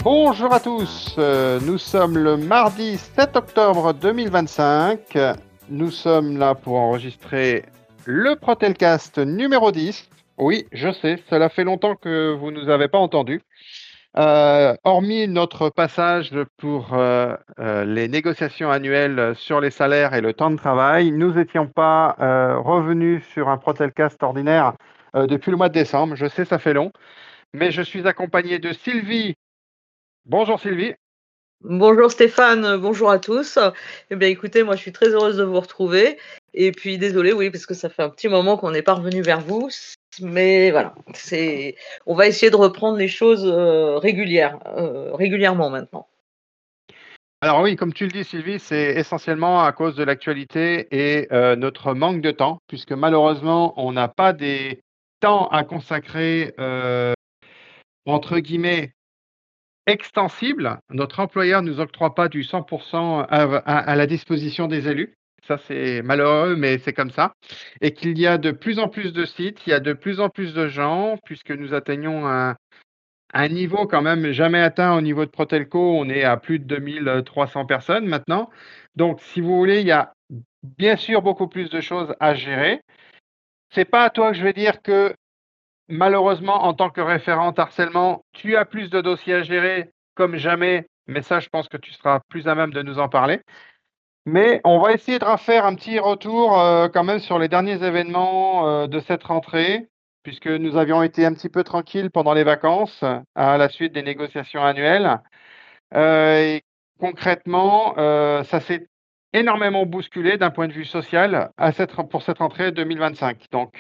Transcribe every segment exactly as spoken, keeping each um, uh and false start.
Bonjour à tous, euh, nous sommes le mardi sept octobre deux mille vingt-cinq. Nous sommes là pour enregistrer le Protelcast numéro dix. Oui, je sais, cela fait longtemps que vous ne nous avez pas entendus. Euh, hormis notre passage pour euh, euh, les négociations annuelles sur les salaires et le temps de travail, nous n'étions pas euh, revenus sur un Protelcast ordinaire euh, depuis le mois de décembre. Je sais, ça fait long, mais je suis accompagné de Sylvie. Bonjour Sylvie. Bonjour Stéphane, euh, bonjour à tous. Eh bien écoutez, moi je suis très heureuse de vous retrouver. Et puis désolée, oui, parce que ça fait un petit moment qu'on n'est pas revenu vers vous. Mais voilà, c'est, on va essayer de reprendre les choses euh, régulières, euh, régulièrement maintenant. Alors oui, comme tu le dis Sylvie, c'est essentiellement à cause de l'actualité et euh, notre manque de temps, puisque malheureusement, on n'a pas des temps à consacrer, euh, entre guillemets, extensibles. Notre employeur ne nous octroie pas du cent pour cent à, à- à la disposition des élus. Ça, c'est malheureux, mais c'est comme ça. Et qu'il y a de plus en plus de sites, il y a de plus en plus de gens, puisque nous atteignons un, un niveau quand même jamais atteint au niveau de Protelco. On est à plus de deux mille trois cents personnes maintenant. Donc, si vous voulez, il y a bien sûr beaucoup plus de choses à gérer. C'est pas à toi que je vais dire que malheureusement, en tant que référente harcèlement, tu as plus de dossiers à gérer comme jamais. Mais ça, je pense que tu seras plus à même de nous en parler. Mais on va essayer de refaire un petit retour euh, quand même sur les derniers événements euh, de cette rentrée, puisque nous avions été un petit peu tranquilles pendant les vacances à la suite des négociations annuelles. Euh, et concrètement, euh, ça s'est énormément bousculé d'un point de vue social à cette, pour cette rentrée deux mille vingt-cinq. Donc,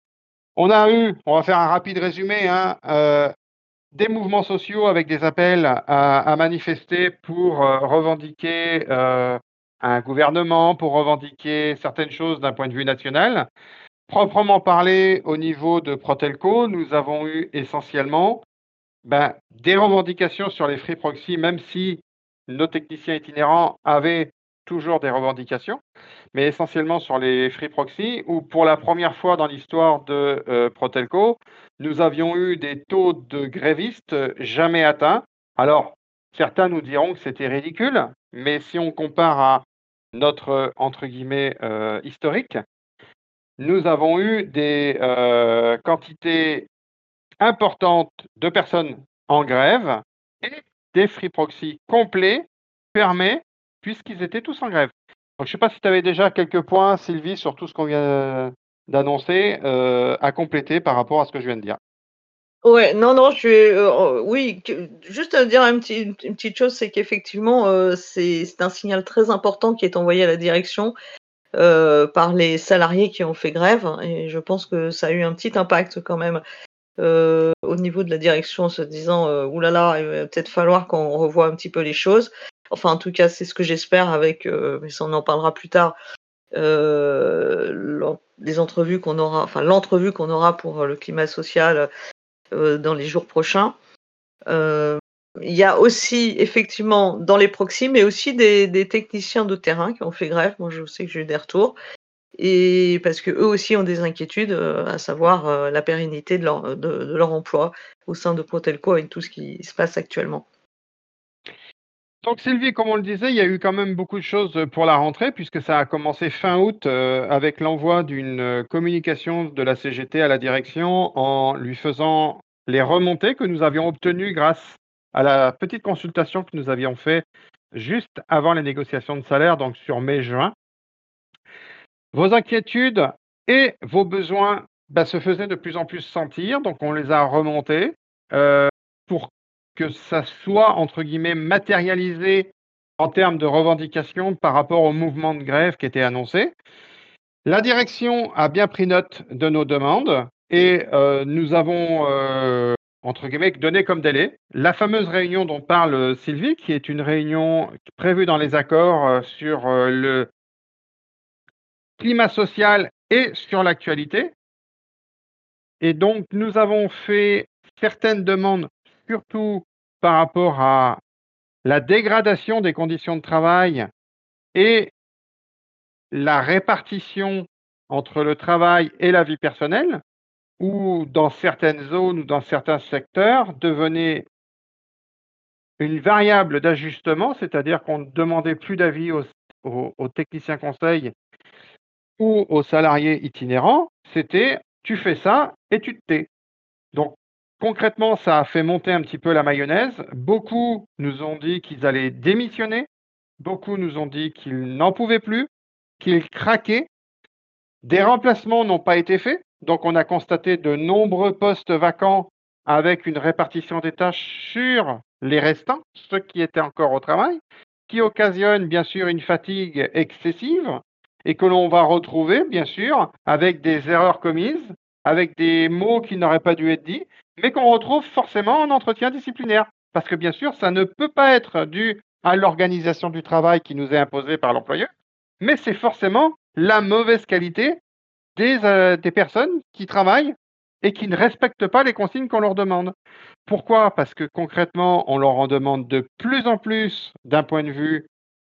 on a eu, on va faire un rapide résumé, hein, euh, des mouvements sociaux avec des appels à, à manifester pour euh, revendiquer euh, un gouvernement, pour revendiquer certaines choses d'un point de vue national. Proprement parlé, au niveau de Protelco, nous avons eu essentiellement ben, des revendications sur les free proxy, même si nos techniciens itinérants avaient toujours des revendications, mais essentiellement sur les free proxy, où pour la première fois dans l'histoire de euh, Protelco, nous avions eu des taux de grévistes jamais atteints. Alors, certains nous diront que c'était ridicule, mais si on compare à notre, entre guillemets, euh, historique, nous avons eu des euh, quantités importante de personnes en grève et des free proxy complets fermés puisqu'ils étaient tous en grève. Donc, je ne sais pas si tu avais déjà quelques points, Sylvie, sur tout ce qu'on vient d'annoncer euh, à compléter par rapport à ce que je viens de dire. Ouais, non, non, je vais, euh, oui, que- juste à dire un petit, une, une petite chose, c'est qu'effectivement, euh, c'est, c'est un signal très important qui est envoyé à la direction euh, par les salariés qui ont fait grève, et je pense que ça a eu un petit impact quand même euh, au niveau de la direction en se disant euh, oulala, il va peut-être falloir qu'on revoie un petit peu les choses. Enfin, en tout cas, c'est ce que j'espère avec, euh, mais ça on en parlera plus tard, euh, l'en- les entrevues qu'on aura, enfin l'entrevue qu'on aura pour le climat social euh, dans les jours prochains. Euh, il y a aussi effectivement dans les proxys, mais aussi des, des techniciens de terrain qui ont fait grève. Moi, je sais que j'ai eu des retours. Et parce que eux aussi ont des inquiétudes, euh, à savoir euh, la pérennité de leur, de, de leur emploi au sein de Protelco avec tout ce qui se passe actuellement. Donc Sylvie, comme on le disait, il y a eu quand même beaucoup de choses pour la rentrée, puisque ça a commencé fin août euh, avec l'envoi d'une euh, communication de la C G T à la direction en lui faisant les remontées que nous avions obtenues grâce à la petite consultation que nous avions fait juste avant les négociations de salaire, donc sur mai-juin. Vos inquiétudes et vos besoins bah, se faisaient de plus en plus sentir, donc on les a remontés euh, pour que ça soit, entre guillemets, matérialisé en termes de revendications par rapport au mouvement de grève qui était annoncé. La direction a bien pris note de nos demandes et euh, nous avons, euh, entre guillemets, donné comme délai la fameuse réunion dont parle Sylvie, qui est une réunion prévue dans les accords euh, sur euh, le climat social et sur l'actualité. Et donc, nous avons fait certaines demandes, surtout par rapport à la dégradation des conditions de travail et la répartition entre le travail et la vie personnelle, où dans certaines zones ou dans certains secteurs devenait une variable d'ajustement, c'est-à-dire qu'on ne demandait plus d'avis aux, aux, aux techniciens conseils ou aux salariés itinérants, c'était tu fais ça et tu te tais. Donc concrètement, ça a fait monter un petit peu la mayonnaise. Beaucoup nous ont dit qu'ils allaient démissionner, beaucoup nous ont dit qu'ils n'en pouvaient plus, qu'ils craquaient. Des remplacements n'ont pas été faits, donc on a constaté de nombreux postes vacants avec une répartition des tâches sur les restants, ceux qui étaient encore au travail, qui occasionne bien sûr une fatigue excessive et que l'on va retrouver bien sûr avec des erreurs commises, avec des mots qui n'auraient pas dû être dits, mais qu'on retrouve forcément en entretien disciplinaire. Parce que bien sûr, ça ne peut pas être dû à l'organisation du travail qui nous est imposée par l'employeur, mais c'est forcément la mauvaise qualité des, euh, des personnes qui travaillent et qui ne respectent pas les consignes qu'on leur demande. Pourquoi? Parce que concrètement, on leur en demande de plus en plus d'un point de vue,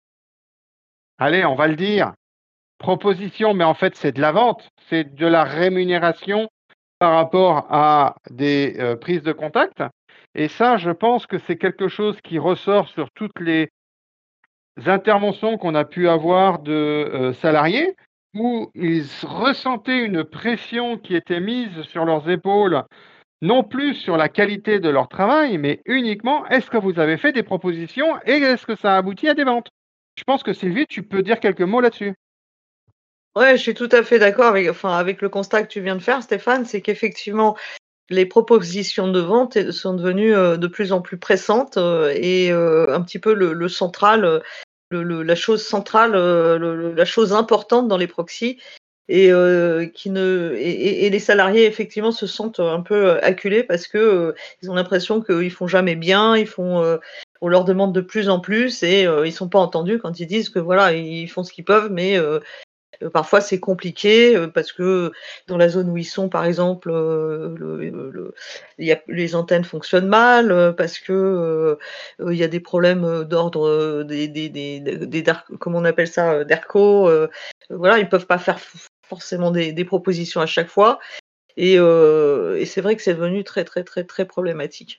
allez, on va le dire, proposition, mais en fait c'est de la vente, c'est de la rémunération par rapport à des euh, prises de contact. Et ça, je pense que c'est quelque chose qui ressort sur toutes les interventions qu'on a pu avoir de euh, salariés où ils ressentaient une pression qui était mise sur leurs épaules, non plus sur la qualité de leur travail, mais uniquement est-ce que vous avez fait des propositions et est-ce que ça a abouti à des ventes? Je pense que Sylvie, tu peux dire quelques mots là-dessus. Ouais, je suis tout à fait d'accord avec enfin, avec le constat que tu viens de faire, Stéphane, c'est qu'effectivement, les propositions de vente et sont devenues, heu, de plus en plus pressantes, heu et heu, un petit peu le le central, heu, le le la chose centrale, heu, le le la chose importante dans les proxys et heu, qui ne et et et les salariés effectivement se sentent, un peu, heu, acculés parce que, heu, ils ont l'impression qu'ils font jamais bien, ils font, heu, on leur demande de plus en plus et heu, ils sont pas entendus quand ils disent que voilà, ils font ce qu'ils peuvent mais heu Heu, parfois c'est compliqué, heu, parce que dans la zone où ils sont, par exemple, heu, le le il y a les antennes fonctionnent mal, heu, parce que, heu heu, il y a des problèmes, heu, d'ordre, heu, des des des des dar comment on appelle ça? Heu, d'Erco, heu, voilà, ils peuvent pas faire f forcément des des propositions à chaque fois et heu et c'est vrai que c'est devenu très, très, très, très problématique.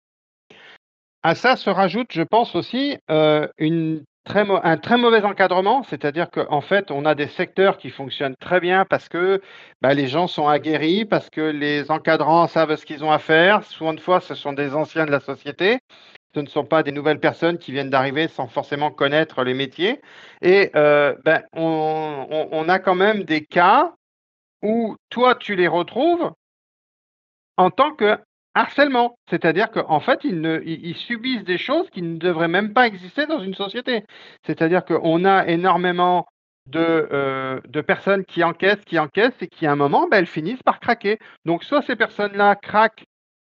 À ça se rajoute, je pense aussi, heu, une très mau un très mauvais encadrement. C'est-à-dire qu'en fait, on a des secteurs qui fonctionnent très bien parce que, bah, les gens sont aguerris, parce que les encadrants savent ce qu'ils ont à faire. Souvent de fois, ce sont des anciens de la société. Ce ne sont pas des nouvelles personnes qui viennent d'arriver sans forcément connaître les métiers et heu, ben, on on on a quand même des cas où toi, tu les retrouves en tant que harcèlement, c'est-à-dire qu'en fait, ils ne ils ils subissent des choses qui ne devraient même pas exister dans une société. C'est-à-dire qu'on a énormément de, heu, de personnes qui encaissent, qui encaissent et qui à un moment, bah, elles finissent par craquer. Donc soit ces personnes-là craquent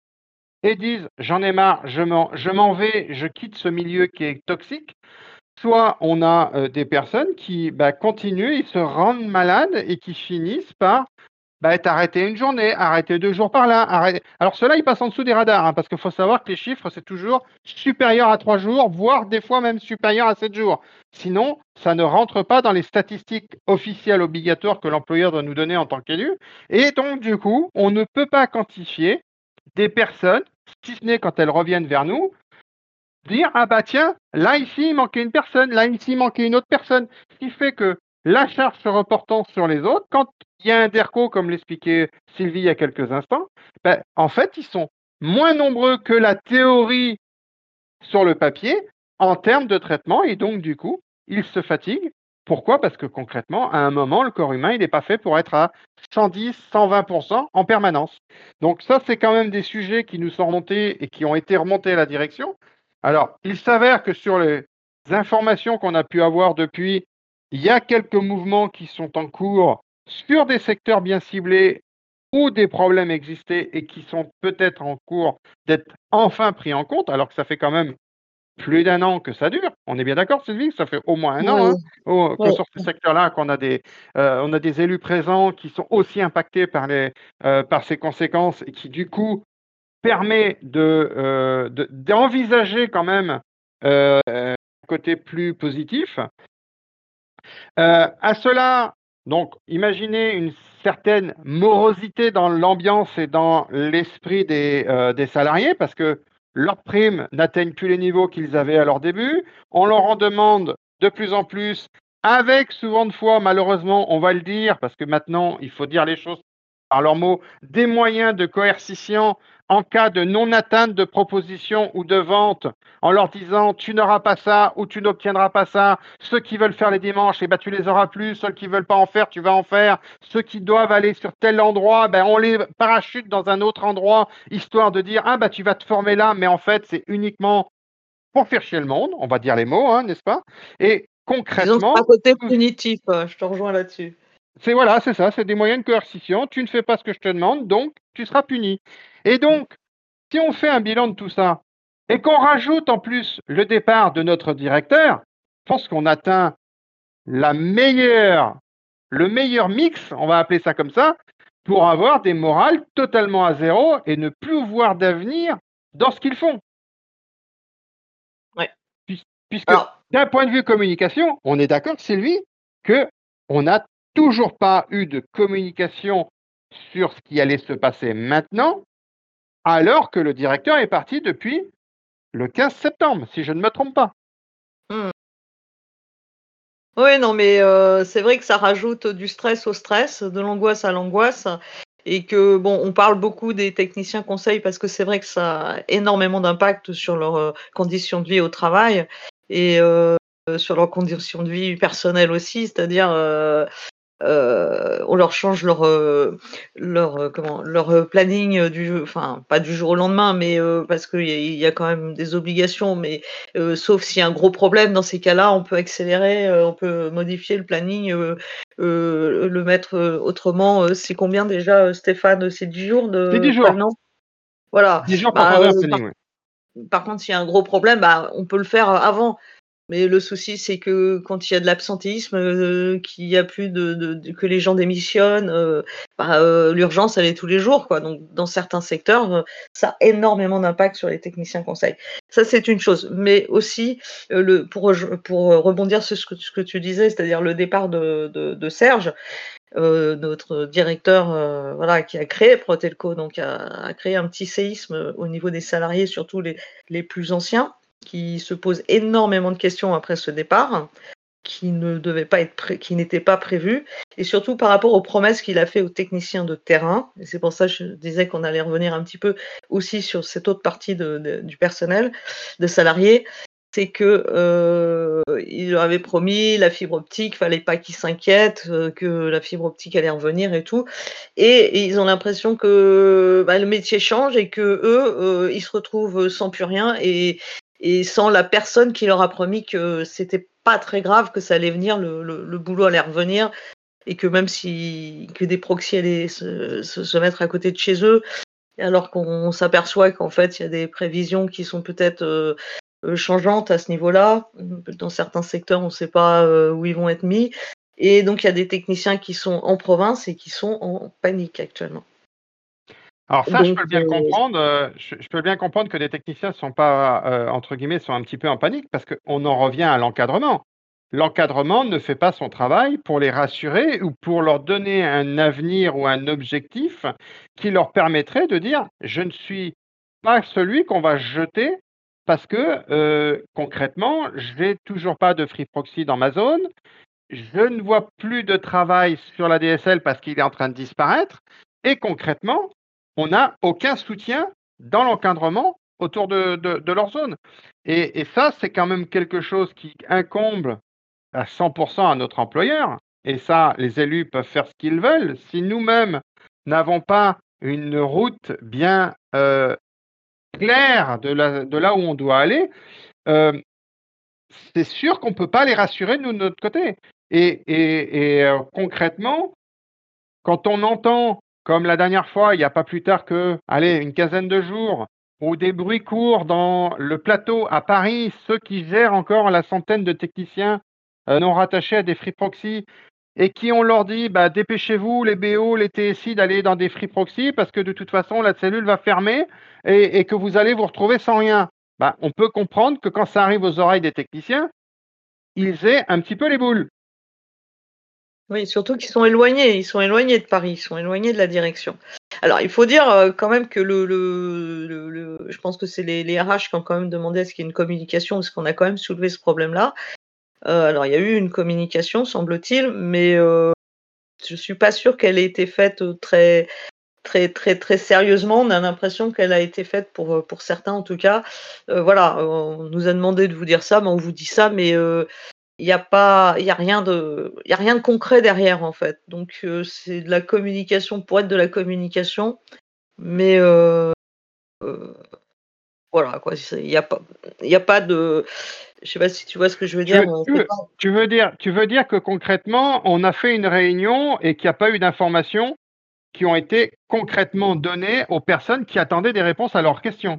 et disent: «J'en ai marre, je m'en je m'en vais, je quitte ce milieu qui est toxique», soit on a, heu, des personnes qui, bah, continuent, ils se rendent malades et qui finissent par bah, être arrêté une journée, arrêté deux jours par là, arrêté alors ceux-là, ils passent en dessous des radars, hein, parce qu'il faut savoir que les chiffres, c'est toujours supérieur à trois jours, voire des fois même supérieur à sept jours. Sinon, ça ne rentre pas dans les statistiques officielles obligatoires que l'employeur doit nous donner en tant qu'élu et donc du coup, on ne peut pas quantifier des personnes, si ce n'est quand elles reviennent vers nous, dire: «Ah bah tiens, là ici, il manquait une personne, là ici, il manquait une autre personne». Ce qui fait que la charge se reportant sur les autres, quand il y a un DERCO, comme l'expliquait Sylvie il y a quelques instants, bah, en fait, ils sont moins nombreux que la théorie sur le papier en termes de traitement et donc du coup, ils se fatiguent. Pourquoi? Parce que concrètement, à un moment, le corps humain, il n'est pas fait pour être à cent dix, cent vingt en permanence. Donc ça, c'est quand même des sujets qui nous sont remontés et qui ont été remontés à la direction. Alors, il s'avère que sur les informations qu'on a pu avoir depuis, il y a quelques mouvements qui sont en cours sur des secteurs bien ciblés où des problèmes existaient et qui sont peut-être en cours d'être enfin pris en compte, alors que ça fait quand même plus d'un an que ça dure. On est bien d'accord, Sylvie? Ça fait au moins un an, Ouais, hein, au que ouais. sur ces secteurs-là, qu'on a des, heu, on a des élus présents qui sont aussi impactés par les, heu, par ces conséquences et qui, du coup, permet de, heu, de d'envisager quand même, heu, un côté plus positif. Heu, à cela, donc imaginez une certaine morosité dans l'ambiance et dans l'esprit des, heu, des salariés parce que leurs primes n'atteignent plus les niveaux qu'ils avaient à leur début, on leur en demande de plus en plus, avec souvent de fois, malheureusement, on va le dire, parce que maintenant, il faut dire les choses par leurs mots, des moyens de coercition en cas de non-atteinte de proposition ou de vente, en leur disant tu n'auras pas ça ou tu n'obtiendras pas ça. Ceux qui veulent faire les dimanches, eh ben, tu les auras plus. Ceux qui veulent pas en faire, tu vas en faire. Ceux qui doivent aller sur tel endroit, ben, on les parachute dans un autre endroit, histoire de dire ah bah tu vas te former là, mais en fait c'est uniquement pour faire chier le monde, on va dire les mots, hein, n'est-ce pas? Et Disons que c'est concrètement, un côté punitif, heu, je te rejoins là-dessus. c'est voilà, c'est ça, c'est des moyens de coercition. Tu ne fais pas ce que je te demande, donc tu seras puni. Et donc, si on fait un bilan de tout ça et qu'on rajoute en plus le départ de notre directeur, je pense qu'on atteint la meilleure, le meilleur mix, on va appeler ça comme ça, pour avoir des morales totalement à zéro et ne plus voir d'avenir dans ce qu'ils font. Ouais. Puis- Puisque Alors, d'un point de vue communication, on est d'accord, Sylvie, que on n'a toujours pas eu de communication sur ce qui allait se passer maintenant, alors que le directeur est parti depuis le quinze septembre, si je ne me trompe pas. mmh. Oui, non, mais heu, c'est vrai que ça rajoute du stress au stress, de l'angoisse à l'angoisse et que bon, on parle beaucoup des techniciens conseils parce que c'est vrai que ça a énormément d'impact sur leurs, heu, conditions de vie au travail et heu, sur leurs conditions de vie personnelles aussi. C'est-à-dire, heu Heu, on leur change leur, heu, leur, heu, comment? Leur, heu, planning, heu, du enfin, pas du jour au lendemain, mais, heu, parce qu'il y a il y a quand même des obligations, mais, heu, sauf s'il y a un gros problème, dans ces cas-là, on peut accélérer, heu, on peut modifier le planning, heu heu, le mettre, heu, autrement, heu, c'est combien déjà, heu, Stéphane? C'est dix jours C'est de dix jours. prévenance? Voilà, dix jours pour bah, changer un heu, par planning, oui. par contre, s'il y a un gros problème, bah, on peut le faire, heu, avant. Mais le souci, c'est que quand il y a de l'absentéisme, heu, qu'il y a plus de de de que les gens démissionnent, heu, bah, heu, l'urgence, elle est tous les jours, quoi. Donc dans certains secteurs, heu, ça a énormément d'impact sur les techniciens conseils. Ça, c'est une chose. Mais aussi, heu, le pour rej pour, heu, rebondir sur ce que ce que tu disais, c'est-à-dire le départ de de de Serge, heu, notre directeur, heu, voilà, qui a créé Protelco, donc a a créé un petit séisme, heu, au niveau des salariés, surtout les les plus anciens, qui se posent énormément de questions après ce départ, qui ne devait pas être pré qui n'était pas prévu et surtout par rapport aux promesses qu'il a fait aux techniciens de terrain et c'est pour ça que je disais qu'on allait revenir un petit peu aussi sur cette autre partie de de du personnel, de salariés. C'est que, heu, il leur avait promis la fibre optique, fallait pas qu'ils s'inquiètent, heu, que la fibre optique allait revenir et tout et ils ont l'impression que, bah, le métier change et qu'eux, heu, ils se retrouvent sans plus rien et et sans la personne qui leur a promis que c'était pas très grave, que ça allait venir, le le le boulot allait revenir et que même si que des proxys allaient se se se mettre à côté de chez eux, alors qu'on s'aperçoit qu'en fait, il y a des prévisions qui sont peut-être, heu heu, changeantes à ce niveau-là. Dans certains secteurs, on ne sait pas, heu, où ils vont être mis et donc il y a des techniciens qui sont en province et qui sont en panique actuellement. Alors ça, je Donc peux bien le heu, comprendre, heu, je je peux bien comprendre que des techniciens sont pas, heu, entre guillemets, sont un petit peu en panique parce qu'on en revient à l'encadrement. L'encadrement ne fait pas son travail pour les rassurer ou pour leur donner un avenir ou un objectif qui leur permettrait de dire: «Je ne suis pas celui qu'on va jeter parce que, heu, concrètement, j'ai toujours pas de free proxy dans ma zone, je ne vois plus de travail sur la D S L parce qu'il est en train de disparaître et concrètement, on n'a aucun soutien dans l'encadrement autour de, de- de leur zone. Et, et ça, c'est quand même quelque chose qui incombe à cent pour cent à notre employeur. Et ça, les élus peuvent faire ce qu'ils veulent. Si nous-mêmes n'avons pas une route bien euh, claire de, la- de là où on doit aller, euh, c'est sûr qu'on ne peut pas les rassurer, nous, de notre côté. Et, et- et, euh, concrètement, quand on entend, comme la dernière fois, il n'y a pas plus tard que, allez, une quinzaine de jours, où des bruits courent dans le plateau à Paris, ceux qui gèrent encore la centaine de techniciens euh, non rattachés à des free proxy, et qui on leur dit, bah, dépêchez-vous, les B O, les T S I, d'aller dans des free proxy, parce que de toute façon, la cellule va fermer et, et que vous allez vous retrouver sans rien. Bah, on peut comprendre que quand ça arrive aux oreilles des techniciens, ils aient un petit peu les boules. oui, surtout qu'ils sont éloignés, ils sont éloignés de Paris, ils sont éloignés de la direction. Alors, il faut dire, heu, quand même que le le le le je pense que c'est les les R H qui ont quand même demandé à ce qu'il y ait une communication, parce qu'on a quand même soulevé ce problème-là. Heu, alors il y a eu une communication semble-t-il, mais heu, je suis pas sûre qu'elle ait été faite, heu, très très très très sérieusement. On a l'impression qu'elle a été faite pour, heu, pour certains en tout cas. Heu, voilà, on nous a demandé de vous dire ça, mais on vous dit ça, mais heu, il y a pas il y a rien de il y a rien de concret derrière, en fait. Donc heu, c'est de la communication pour être de la communication, mais heu heu, voilà quoi, c'est il y a pas il y a pas de je sais pas si tu vois ce que je veux Tu dire? veux Heu, tu c'est veux pas tu veux dire tu veux dire que concrètement, on a fait une réunion et qu'il y a pas eu d'informations qui ont été concrètement données aux personnes qui attendaient des réponses à leurs questions?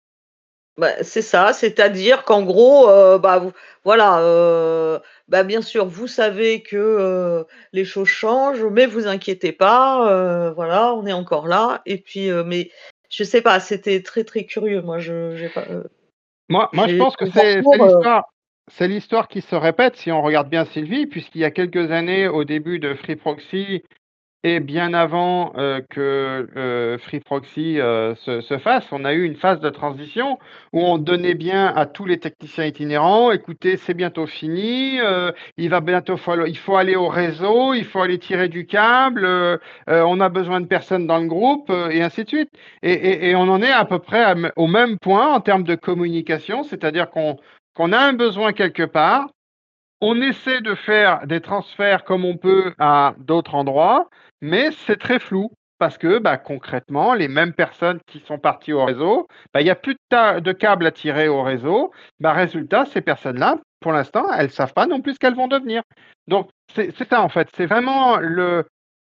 bah, c'est ça, c'est-à-dire qu'en gros, heu, bah, vous voilà, heu, bah, bien sûr, vous savez que, heu, les choses changent, mais vous inquiétez pas, heu, voilà, on est encore là et puis, heu, mais je sais pas, c'était très, très curieux. Moi, je j'ai pas, heu, Moi moi, je j'ai pense que comme c'est c'est parcours, heu l'histoire c'est l'histoire qui se répète si on regarde bien Sylvie, puisqu'il y a quelques années, au début de Free Proxy et bien avant, heu, que, heu, Free Proxy, heu, se se fasse, on a eu une phase de transition où on donnait bien à tous les techniciens itinérants: «Écoutez, c'est bientôt fini, heu, il va bientôt fallo il faut aller au réseau, il faut aller tirer du câble, heu heu, on a besoin de personnes dans le groupe», heu, et ainsi de suite. Et et et on en est à peu près à m au même point en termes de communication, c'est-à-dire qu'on qu'on a un besoin quelque part, on essaie de faire des transferts comme on peut à d'autres endroits, mais c'est très flou parce que, bah, concrètement, les mêmes personnes qui sont parties au réseau, bah, il y a plus de ta de câbles à tirer au réseau. Bah, résultat, ces personnes-là, pour l'instant, elles savent pas non plus ce qu'elles vont devenir. Donc c'est c'est ça, en fait, c'est vraiment le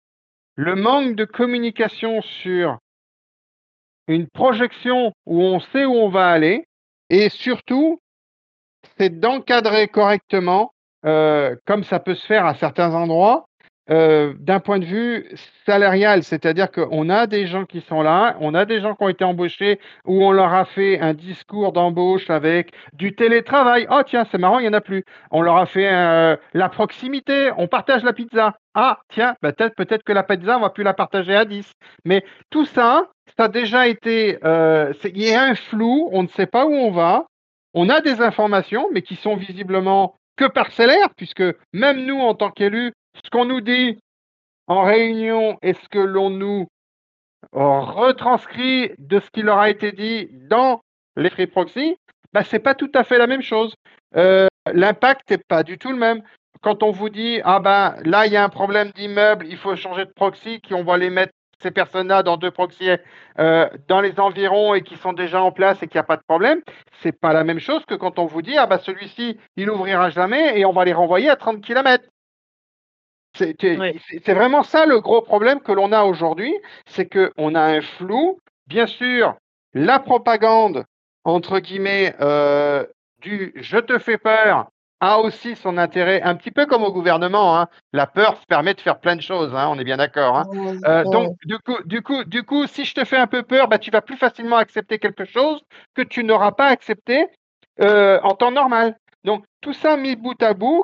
le manque de communication sur une projection où on sait où on va aller et surtout c'est d'encadrer correctement, heu, comme ça peut se faire à certains endroits, heu, d'un point de vue salarial. C'est-à-dire qu'on a des gens qui sont là, on a des gens qui ont été embauchés, où on leur a fait un discours d'embauche avec du télétravail. «Oh tiens, c'est marrant, il y en a plus». On leur a fait, heu, la proximité, on partage la pizza. «Ah tiens, bah, peut-être peut-être que la pizza, on va plus la partager à dix». Mais tout ça, ça a déjà été, heu, c'est il y a un flou, on ne sait pas où on va. On a des informations, mais qui sont visiblement que parcellaires, puisque même nous, en tant qu'élus, ce qu'on nous dit en réunion et ce que l'on nous retranscrit de ce qui leur a été dit dans les free proxy, bah, c'est pas tout à fait la même chose. Heu, l'impact est pas du tout le même. Quand on vous dit: «Ah ben, là, il y a un problème d'immeuble, il faut changer de proxy», qu'on va les mettre ces personnes-là dans deux proxys, heu, dans les environs et qui sont déjà en place et qu'il y a pas de problème, c'est pas la même chose que quand on vous dit: «Ah bah, celui-ci, il ouvrira jamais et on va les renvoyer à trente kilomètres». C'est c'est ouais. c'est vraiment ça le gros problème que l'on a aujourd'hui, c'est qu'on a un flou. Bien sûr, la propagande, entre guillemets, heu, du «je te fais peur» a aussi son intérêt, un petit peu comme au gouvernement, hein. La peur permet de faire plein de choses, hein, on est bien d'accord, hein. Mmh, Heu, donc mmh. du coup du coup du coup, si je te fais un peu peur, bah, tu vas plus facilement accepter quelque chose que tu n'auras pas accepté, heu, en temps normal. Donc tout ça mis bout à bout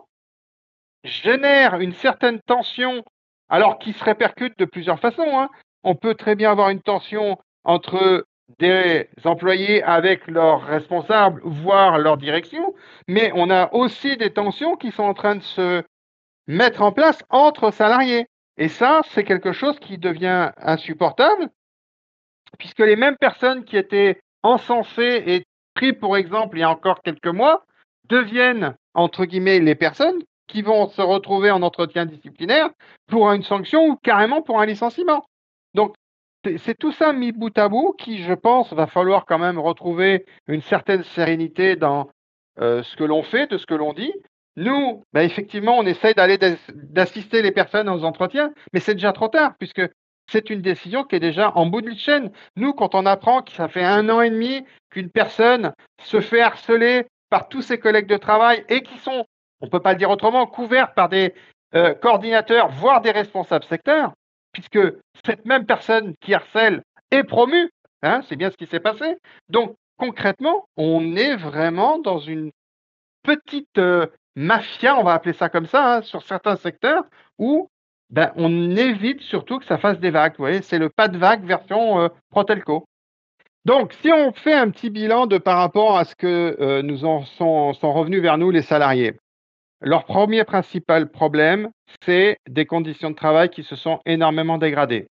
génère une certaine tension, alors qui se répercute de plusieurs façons, hein. On peut très bien avoir une tension entre des employés avec leurs responsables, voire leur direction, mais on a aussi des tensions qui sont en train de se mettre en place entre salariés. Et ça, c'est quelque chose qui devient insupportable, puisque les mêmes personnes qui étaient encensées et pris pour exemple il y a encore quelques mois, deviennent entre guillemets «les personnes» qui vont se retrouver en entretien disciplinaire pour une sanction ou carrément pour un licenciement. Donc c'est c'est tout ça mis bout à bout qui, je pense, va falloir quand même retrouver une certaine sérénité dans, heu, ce que l'on fait, de ce que l'on dit. Nous, bah, effectivement, on essaye d'aller d'as d'assister les personnes aux entretiens, mais c'est déjà trop tard puisque c'est une décision qui est déjà en bout de chaîne. Nous, quand on apprend que ça fait un an et demi qu'une personne se fait harceler par tous ses collègues de travail et qui sont, on ne peut pas le dire autrement, couverts par des euh, coordinateurs, voire des responsables secteurs, puisque cette même personne qui harcèle est promue, hein, c'est bien ce qui s'est passé. Donc concrètement, on est vraiment dans une petite euh, mafia, on va appeler ça comme ça, hein, sur certains secteurs, où ben, on évite surtout que ça fasse des vagues. Vous voyez, c'est le pas de vague version euh, Protelco. Donc, si on fait un petit bilan de par rapport à ce que euh, nous en sont, sont revenus vers nous les salariés, leur premier principal problème, c'est des conditions de travail qui se sont énormément dégradées.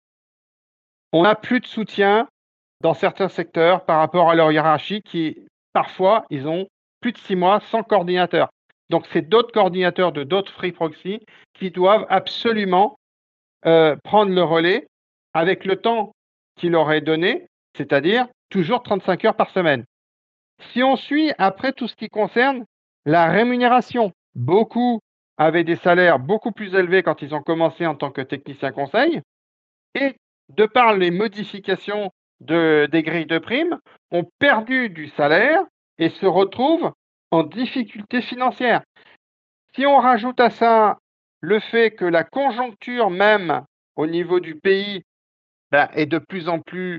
On n'a plus de soutien dans certains secteurs par rapport à leur hiérarchie qui, parfois, ils ont plus de six mois sans coordinateur. Donc, c'est d'autres coordinateurs de d'autres free proxy qui doivent absolument euh, prendre le relais avec le temps qu'il leur est donné, c'est-à-dire toujours trente-cinq heures par semaine. Si on suit après tout ce qui concerne la rémunération, beaucoup avaient des salaires beaucoup plus élevés quand ils ont commencé en tant que technicien conseil, et de par les modifications de, des grilles de primes, ont perdu du salaire et se retrouvent en difficulté financière. Si on rajoute à ça le fait que la conjoncture même au niveau du pays ben, est de plus en plus,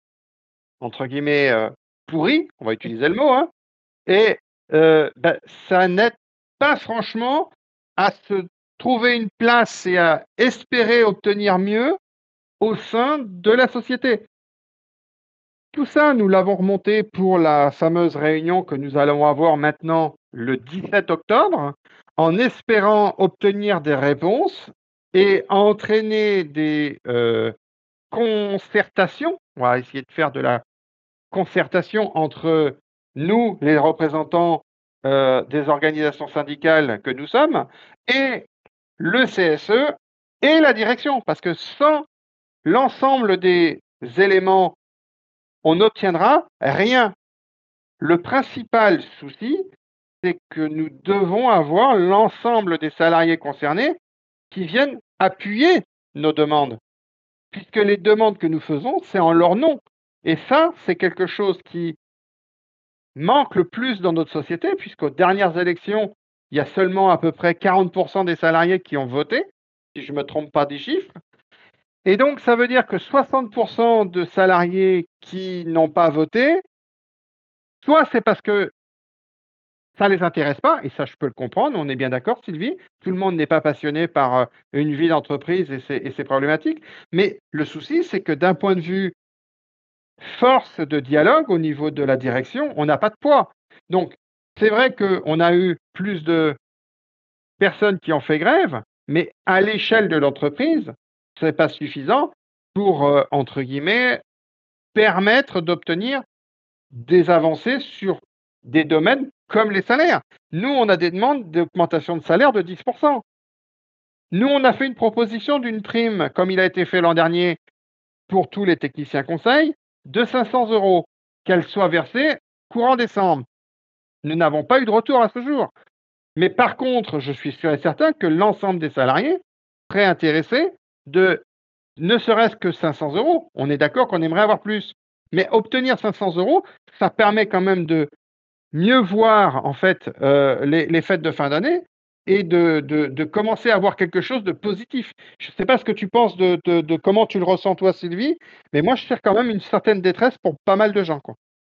entre guillemets, euh, pourrie, on va utiliser le mot, hein, et euh, ben, ça n'aide pas franchement à se trouver une place et à espérer obtenir mieux au sein de la société. Tout ça, nous l'avons remonté pour la fameuse réunion que nous allons avoir maintenant le dix-sept octobre, en espérant obtenir des réponses et entraîner des euh, concertations. On va essayer de faire de la concertation entre nous, les représentants euh, des organisations syndicales que nous sommes, et le C S E et la direction, parce que sans l'ensemble des éléments, on n'obtiendra rien. Le principal souci, c'est que nous devons avoir l'ensemble des salariés concernés qui viennent appuyer nos demandes, puisque les demandes que nous faisons, c'est en leur nom. Et ça, c'est quelque chose qui manque le plus dans notre société, puisqu'aux dernières élections, il y a seulement à peu près quarante pour cent des salariés qui ont voté, si je ne me trompe pas des chiffres. Et donc, ça veut dire que soixante pour cent de salariés qui n'ont pas voté, soit c'est parce que ça ne les intéresse pas, et ça je peux le comprendre, on est bien d'accord Sylvie, tout le monde n'est pas passionné par une vie d'entreprise et ses, et ses problématiques, mais le souci c'est que d'un point de vue force de dialogue au niveau de la direction, on n'a pas de poids. Donc, c'est vrai qu'on a eu plus de personnes qui ont fait grève, mais à l'échelle de l'entreprise, ce n'est pas suffisant pour, euh, entre guillemets, permettre d'obtenir des avancées sur des domaines comme les salaires. Nous, on a des demandes d'augmentation de salaire de dix pour cent. Nous, on a fait une proposition d'une prime, comme il a été fait l'an dernier, pour tous les techniciens conseils, de cinq cents euros, qu'elle soit versée courant décembre. Nous n'avons pas eu de retour à ce jour. Mais par contre, je suis sûr et certain que l'ensemble des salariés seraient intéressés de ne serait-ce que cinq cents euros. On est d'accord qu'on aimerait avoir plus. Mais obtenir cinq cents euros, ça permet quand même de mieux voir en fait euh, les, les fêtes de fin d'année et de, de, de commencer à avoir quelque chose de positif. Je ne sais pas ce que tu penses de, de, de comment tu le ressens toi, Sylvie, mais moi je cherche quand même une certaine détresse pour pas mal de gens, quoi.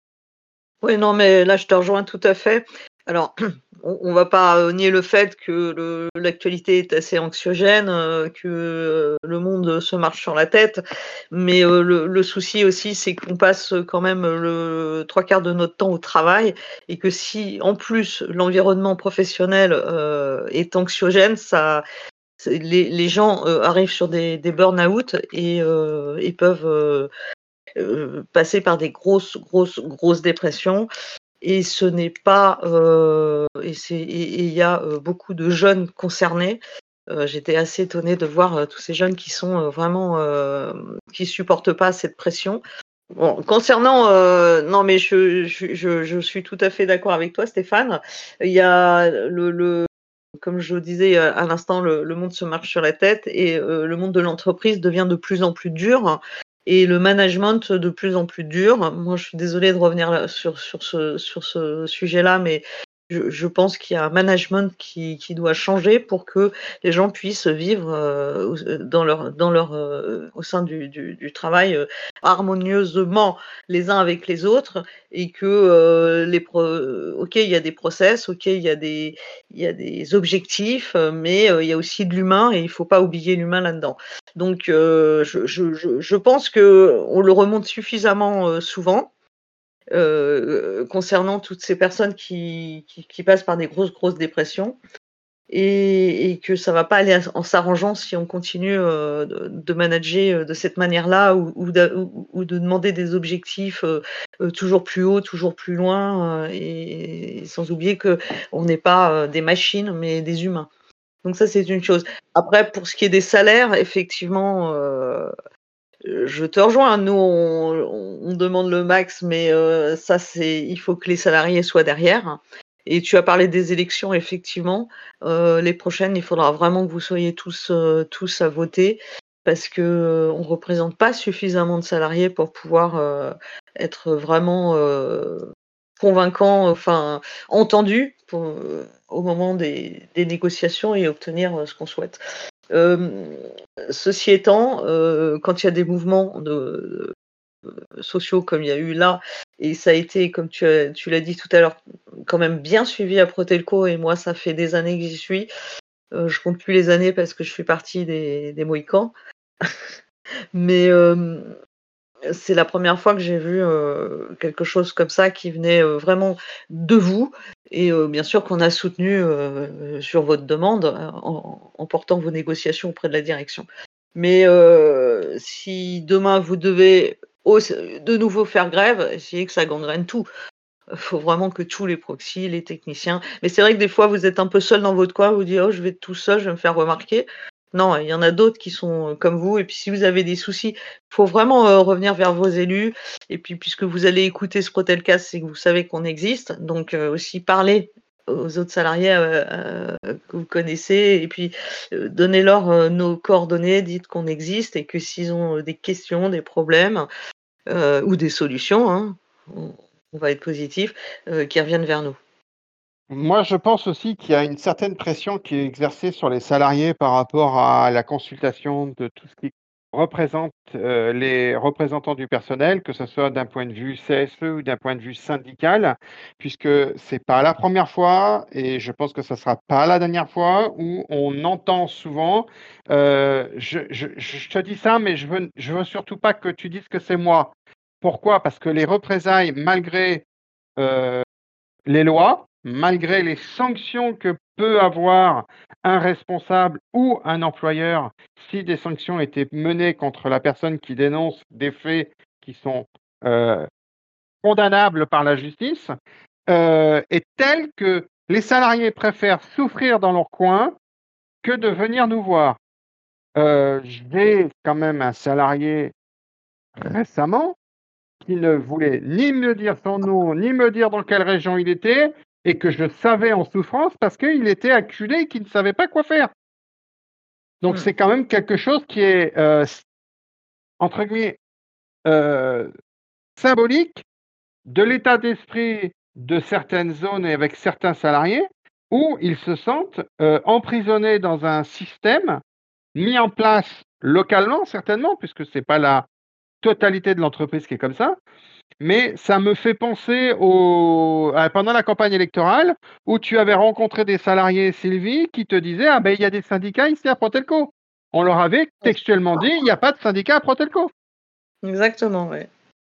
Oui, non, mais là, je te rejoins tout à fait. Alors, on ne va pas euh, nier le fait que le- l'actualité est assez anxiogène, euh, que euh, le monde se marche sur la tête, mais euh, le, le souci aussi, c'est qu'on passe quand même le trois quarts de notre temps au travail, et que si, en plus, l'environnement professionnel euh, est anxiogène, ça, c'est- les, les gens euh, arrivent sur des, des burn-out et, euh, et peuvent euh, euh, passer par des grosses, grosses, grosses dépressions. Et ce n'est pas, euh, et c'est, et il y a euh, beaucoup de jeunes concernés. Euh, j'étais assez étonnée de voir euh, tous ces jeunes qui sont euh, vraiment, euh, qui supportent pas cette pression. Bon, concernant, euh, non mais je, je, je, je suis tout à fait d'accord avec toi, Stéphane. Il y a le, le comme je le disais euh, à l'instant, le, le monde se marche sur la tête et euh, le monde de l'entreprise devient de plus en plus dur et le management de plus en plus dur. Moi, je suis désolée de revenir là- sur, sur ce, sur ce sujet-là, mais je je pense qu'il y a un management qui qui doit changer pour que les gens puissent vivre, heu, au s dans leur dans leur, heu, au sein du du du travail, heu, harmonieusement les uns avec les autres et que, heu, les pro OK, il y a des process, OK, il y a des il y a des objectifs, heu, mais heu, il y a aussi de l'humain et il faut pas oublier l'humain là-dedans. Donc heu, je je je je pense qu'on le remonte suffisamment, heu, souvent, heu, concernant toutes ces personnes qui qui qui passent par des grosses, grosses dépressions et et que ça va pas aller en s'arrangeant si on continue, heu, de de manager, heu, de cette manière-là ou ou de ou ou de demander des objectifs, heu heu, toujours plus haut, toujours plus loin, heu et sans oublier qu'on n'est pas, heu, des machines, mais des humains. Donc ça, c'est une chose. Après pour ce qui est des salaires, effectivement, heu Heu, je te rejoins, nous on on on demande le max, mais heu, ça c'est il faut que les salariés soient derrière et tu as parlé des élections effectivement, heu, les prochaines, il faudra vraiment que vous soyez tous, heu, tous à voter parce que, heu, on représente pas suffisamment de salariés pour pouvoir, heu, être vraiment, heu, convaincants, enfin entendus pour, heu, au moment des des négociations et obtenir, heu, ce qu'on souhaite. Hem, Ceci étant, heu, quand il y a des mouvements de sociaux comme il y a eu là et ça a été comme tu as tu l'as dit tout à l'heure, quand même bien suivi à Protelco et moi ça fait des années que j'y suis. Heu, je compte plus les années parce que je suis partie des des Mohicans. Mais, hem, c'est la première fois que j'ai vu, heu, quelque chose comme ça qui venait, heu, vraiment de vous et heu, bien sûr qu'on a soutenu, heu, sur votre demande, heu, en en portant vos négociations auprès de la direction. Mais heu, si demain vous devez aus de nouveau faire grève, essayez que ça gangrène tout. Il faut vraiment que tous les proxys, les techniciens mais c'est vrai que des fois vous êtes un peu seul dans votre coin, vous dites: «Oh je vais être tout seul, je vais me faire remarquer». Non, il y en a d'autres qui sont, heu, comme vous et puis si vous avez des soucis, faut vraiment, heu, revenir vers vos élus et puis puisque vous allez écouter ce Protelcast, c'est que vous savez qu'on existe donc heu, aussi parler aux autres salariés, heu heu, que vous connaissez et puis, heu, donnez-leur, heu, nos coordonnées, dites qu'on existe et que s'ils ont, heu, des questions, des problèmes, heu, ou des solutions, hein, on on va être positif, heu, qu'ils reviennent vers nous. Moi, je pense aussi qu'il y a une certaine pression qui est exercée sur les salariés par rapport à la consultation de tout ce qui représente, heu, les représentants du personnel, que ce soit d'un point de vue C S E ou d'un point de vue syndical, puisque c'est pas la première fois et je pense que ça sera pas la dernière fois où on entend souvent, heu, je je je te dis ça, mais je veux je veux surtout pas que tu dises que c'est moi. Pourquoi? Parce que les représailles, malgré, heu les lois, malgré les sanctions que peut avoir un responsable ou un employeur, si des sanctions étaient menées contre la personne qui dénonce des faits qui sont, heu, condamnables par la justice, heu, est telle que les salariés préfèrent souffrir dans leur coin que de venir nous voir. Heu, j'ai quand même un salarié récemment qui ne voulait ni me dire son nom, ni me dire dans quelle région il était, et que je savais en souffrance parce qu'il était acculé et qu'il ne savait pas quoi faire. Donc Mmh. c'est quand même quelque chose qui est, heu, s entre guillemets, heu, symbolique de l'état d'esprit de certaines zones et avec certains salariés, où ils se sentent, heu, emprisonnés dans un système mis en place localement certainement, puisque c'est pas la totalité de l'entreprise qui est comme ça. Mais ça me fait penser au à pendant la campagne électorale où tu avais rencontré des salariés, Sylvie, qui te disaient: «Ah ben, il y a des syndicats ici à Protelco». On leur avait textuellement dit: «Il y a pas de syndicat à Protelco». Exactement, ouais.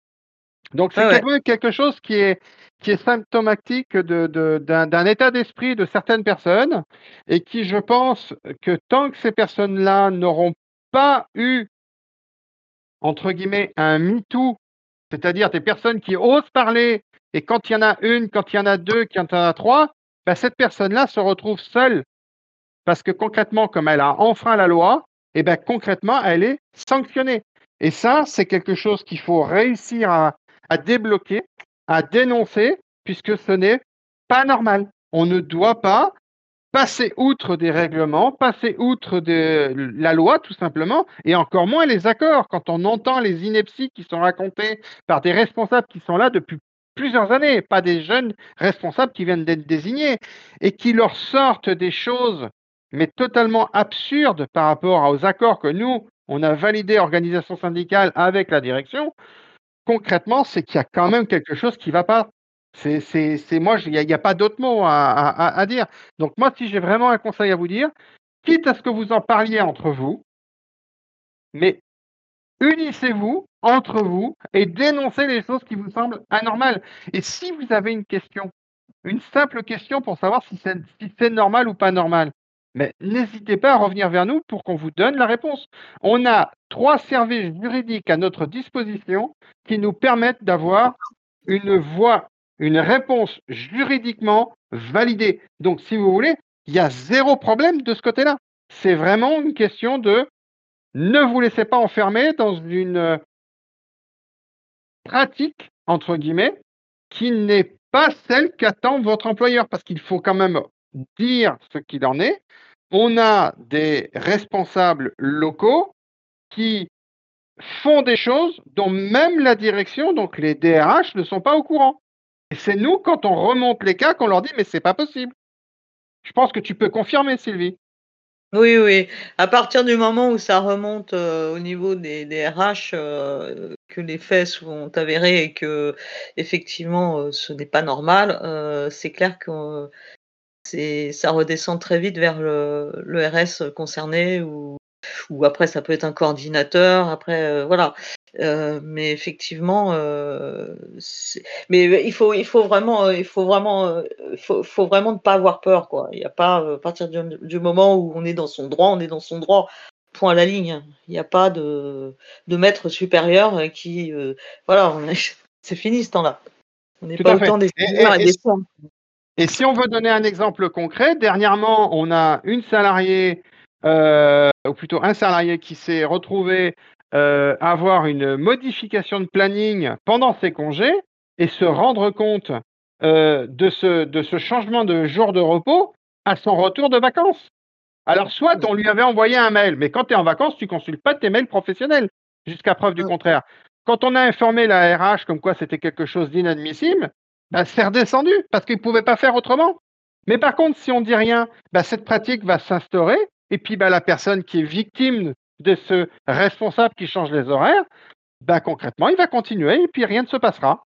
Donc c'est Ouais, ouais. quand même quelque chose qui est qui est symptomatique de de d'un d'un état d'esprit de certaines personnes et qui, je pense, que tant que ces personnes-là n'auront pas eu, entre guillemets, un MeToo, c'est-à-dire des personnes qui osent parler et quand il y en a une, quand il y en a deux, quand il y en a trois, bah, cette personne-là se retrouve seule parce que concrètement, comme elle a enfreint la loi et ben, concrètement, elle est sanctionnée et ça, c'est quelque chose qu'il faut réussir à à débloquer, à dénoncer puisque ce n'est pas normal. On ne doit pas passer outre des règlements, passer outre de la loi tout simplement, et encore moins les accords. Quand on entend les inepties qui sont racontées par des responsables qui sont là depuis plusieurs années, pas des jeunes responsables qui viennent d'être désignés et qui leur sortent des choses, mais totalement absurdes par rapport aux accords que nous, on a validés, organisation syndicale, avec la direction. Concrètement, c'est qu'il y a quand même quelque chose qui ne va pas. C'est, c'est, c'est moi, il n'y a, y a pas d'autre mot à, à- à dire. Donc moi, si j'ai vraiment un conseil à vous dire, quitte à ce que vous en parliez entre vous, mais unissez-vous entre vous et dénoncez les choses qui vous semblent anormales. Et si vous avez une question, une simple question pour savoir si c'est, si c'est normal ou pas normal, mais n'hésitez pas à revenir vers nous pour qu'on vous donne la réponse. On a trois services juridiques à notre disposition qui nous permettent d'avoir une voie, une réponse juridiquement validée. Donc, si vous voulez, il y a zéro problème de ce côté-là. C'est vraiment une question de ne vous laissez pas enfermer dans une euh, pratique, entre guillemets, qui n'est pas celle qu'attend votre employeur, parce qu'il faut quand même dire ce qu'il en est. On a des responsables locaux qui font des choses dont même la direction, donc les D R H, ne sont pas au courant. Et c'est nous, quand on remonte les cas, qu'on leur dit, mais c'est pas possible. Je pense que tu peux confirmer, Sylvie. Oui, oui. À partir du moment où ça remonte, heu, au niveau des des R H, heu, que les faits sont avérés et qu'effectivement, heu, ce n'est pas normal, heu, c'est clair que euh, c'est ça redescend très vite vers le le R S concerné ou ou après ça peut être un coordinateur, après, heu, voilà. Heu, mais effectivement, heu, c'est mais il faut il faut vraiment, heu, il faut vraiment, heu, faut faut vraiment ne pas avoir peur, quoi. Il y a pas, heu, à partir du du moment où on est dans son droit, on est dans son droit, point à la ligne. Il y a pas de de maître supérieur, heu, qui, heu, voilà, on est c'est fini ce temps-là. On n'est Tout pas à au fait. temps des Et, seigneurs et et- et des femmes. Et si on veut donner un exemple concret, dernièrement, on a une salariée, euh, ou plutôt un salarié qui s'est retrouvé euh, avoir une modification de planning pendant ses congés et se rendre compte euh, de ce, de ce changement de jour de repos à son retour de vacances. Alors, soit on lui avait envoyé un mail, mais quand tu es en vacances, tu consultes pas tes mails professionnels, jusqu'à preuve du Mmh. contraire. Quand on a informé la R H comme quoi c'était quelque chose d'inadmissible, bah, c'est redescendu parce qu'ils ne pouvaient pas faire autrement. Mais par contre, si on dit rien, bah, cette pratique va s'instaurer et puis bah, la personne qui est victime de ce responsable qui change les horaires, bah, concrètement, il va continuer et puis rien ne se passera.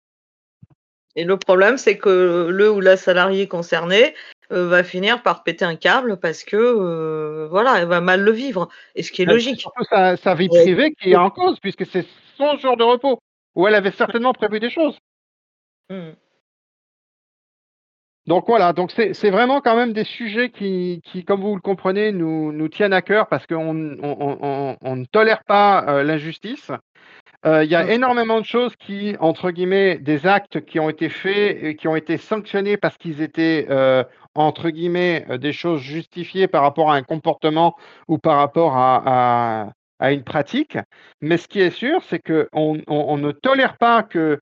Et le problème, c'est que le ou la salariée concernée, heu, va finir par péter un câble parce que, heu, voilà, elle va mal le vivre et ce qui est Bah, c'est logique. surtout sa, sa vie Heu, privée qui est en cause puisque c'est son jour de repos où elle avait certainement prévu des choses. mmh. Donc voilà, donc c'est c'est vraiment quand même des sujets qui, qui, comme vous le comprenez, nous, nous tiennent à cœur parce qu'on on, on, on- on ne tolère pas euh, l'injustice. Euh, Il y a Mmh. énormément de choses qui, entre guillemets, des actes qui ont été faits et qui ont été sanctionnés parce qu'ils étaient, euh, entre guillemets, euh, des choses justifiées par rapport à un comportement ou par rapport à, à, à une pratique. Mais ce qui est sûr, c'est qu'on on, on ne tolère pas que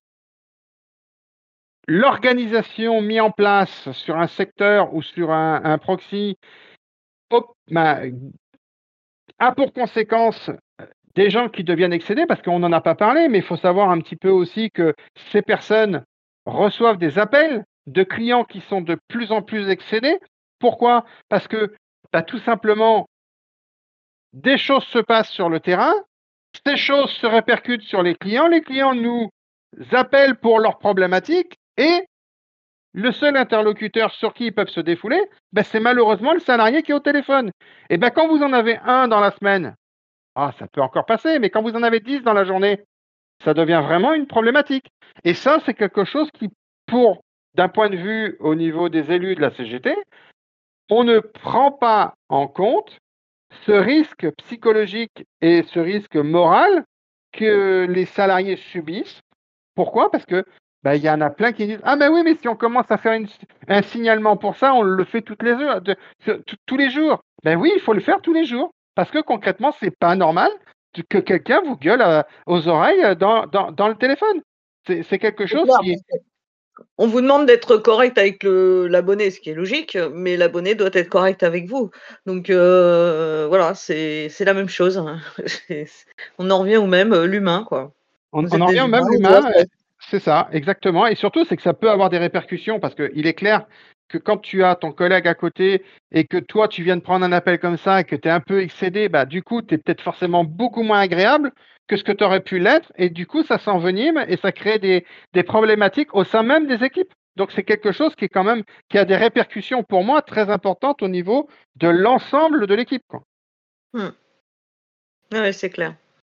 l'organisation mise en place sur un secteur ou sur un, un proxy op- ben, a pour conséquence des gens qui deviennent excédés, parce qu'on n'en a pas parlé, mais il faut savoir un petit peu aussi que ces personnes reçoivent des appels de clients qui sont de plus en plus excédés. Pourquoi? Parce que ben, tout simplement, des choses se passent sur le terrain, ces choses se répercutent sur les clients, les clients nous appellent pour leurs problématiques et le seul interlocuteur sur qui ils peuvent se défouler, ben, c'est malheureusement le salarié qui est au téléphone. Et ben, quand vous en avez un dans la semaine, ah, ça peut encore passer, mais quand vous en avez dix dans la journée, ça devient vraiment une problématique. Et ça, c'est quelque chose qui, pour, d'un point de vue au niveau des élus de la C G T, on ne prend pas en compte ce risque psychologique et ce risque moral que les salariés subissent. Pourquoi? Parce que ben, il y en a plein qui disent ah ben oui, mais si on commence à faire une, un signalement pour ça, on le fait toutes les heures, de, de, tous les jours. Ben oui, il faut le faire tous les jours parce que concrètement, c'est pas normal que quelqu'un vous gueule à, aux oreilles dans, dans, dans le téléphone. C'est, c'est quelque C'est chose clair, qui est. parce qu'on vous demande d'être correct avec le l'abonné, ce qui est logique, mais l'abonné doit être correct avec vous. Donc heu, voilà, c'est c'est la même chose, hein. C'est on en revient au même, heu, l'humain, quoi. On, Vous on êtes en des revient au même humains, on doit l'humain. faire. C'est ça, exactement. Et surtout, c'est que ça peut avoir des répercussions parce qu'il est clair que quand tu as ton collègue à côté et que toi, tu viens de prendre un appel comme ça et que tu es un peu excédé, bah, du coup, tu es peut-être forcément beaucoup moins agréable que ce que tu aurais pu l'être. Et du coup, ça s'envenime et ça crée des, des problématiques au sein même des équipes. Donc, c'est quelque chose qui est quand même, qui a des répercussions pour moi très importantes au niveau de l'ensemble de l'équipe, quoi. Hmm. Oui, c'est clair.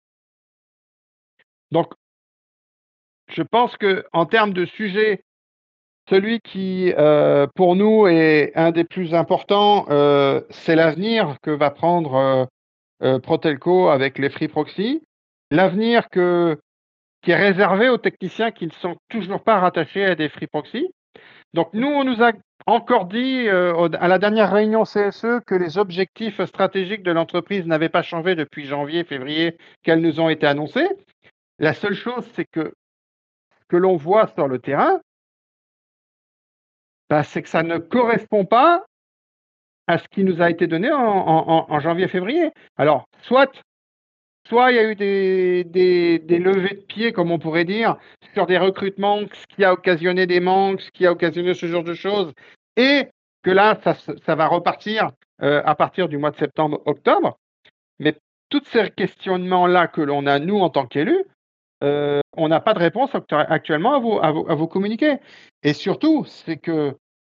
Donc, je pense que en termes de sujet, celui qui, euh, pour nous, est un des plus importants, euh, c'est l'avenir que va prendre euh, euh, Protelco avec les free proxy. L'avenir que, qui est réservé aux techniciens qui ne sont toujours pas rattachés à des free proxy. Donc, nous, on nous a encore dit euh, au- à la dernière réunion C S E que les objectifs stratégiques de l'entreprise n'avaient pas changé depuis janvier, février, qu'elles nous ont été annoncés. La seule chose, c'est que que l'on voit sur le terrain, bah, c'est que ça ne correspond pas à ce qui nous a été donné en, en- en janvier-février. Alors, soit, soit il y a eu des, des, des levées de pied, comme on pourrait dire, sur des recrutements, ce qui a occasionné des manques, ce qui a occasionné ce genre de choses, et que là, ça, ça va repartir euh, à partir du mois de septembre-octobre. Mais tous ces questionnements-là que l'on a, nous, en tant qu'élus, euh, on n'a pas de réponse actuellement à vous, à vous, à vous communiquer. Et surtout, c'est que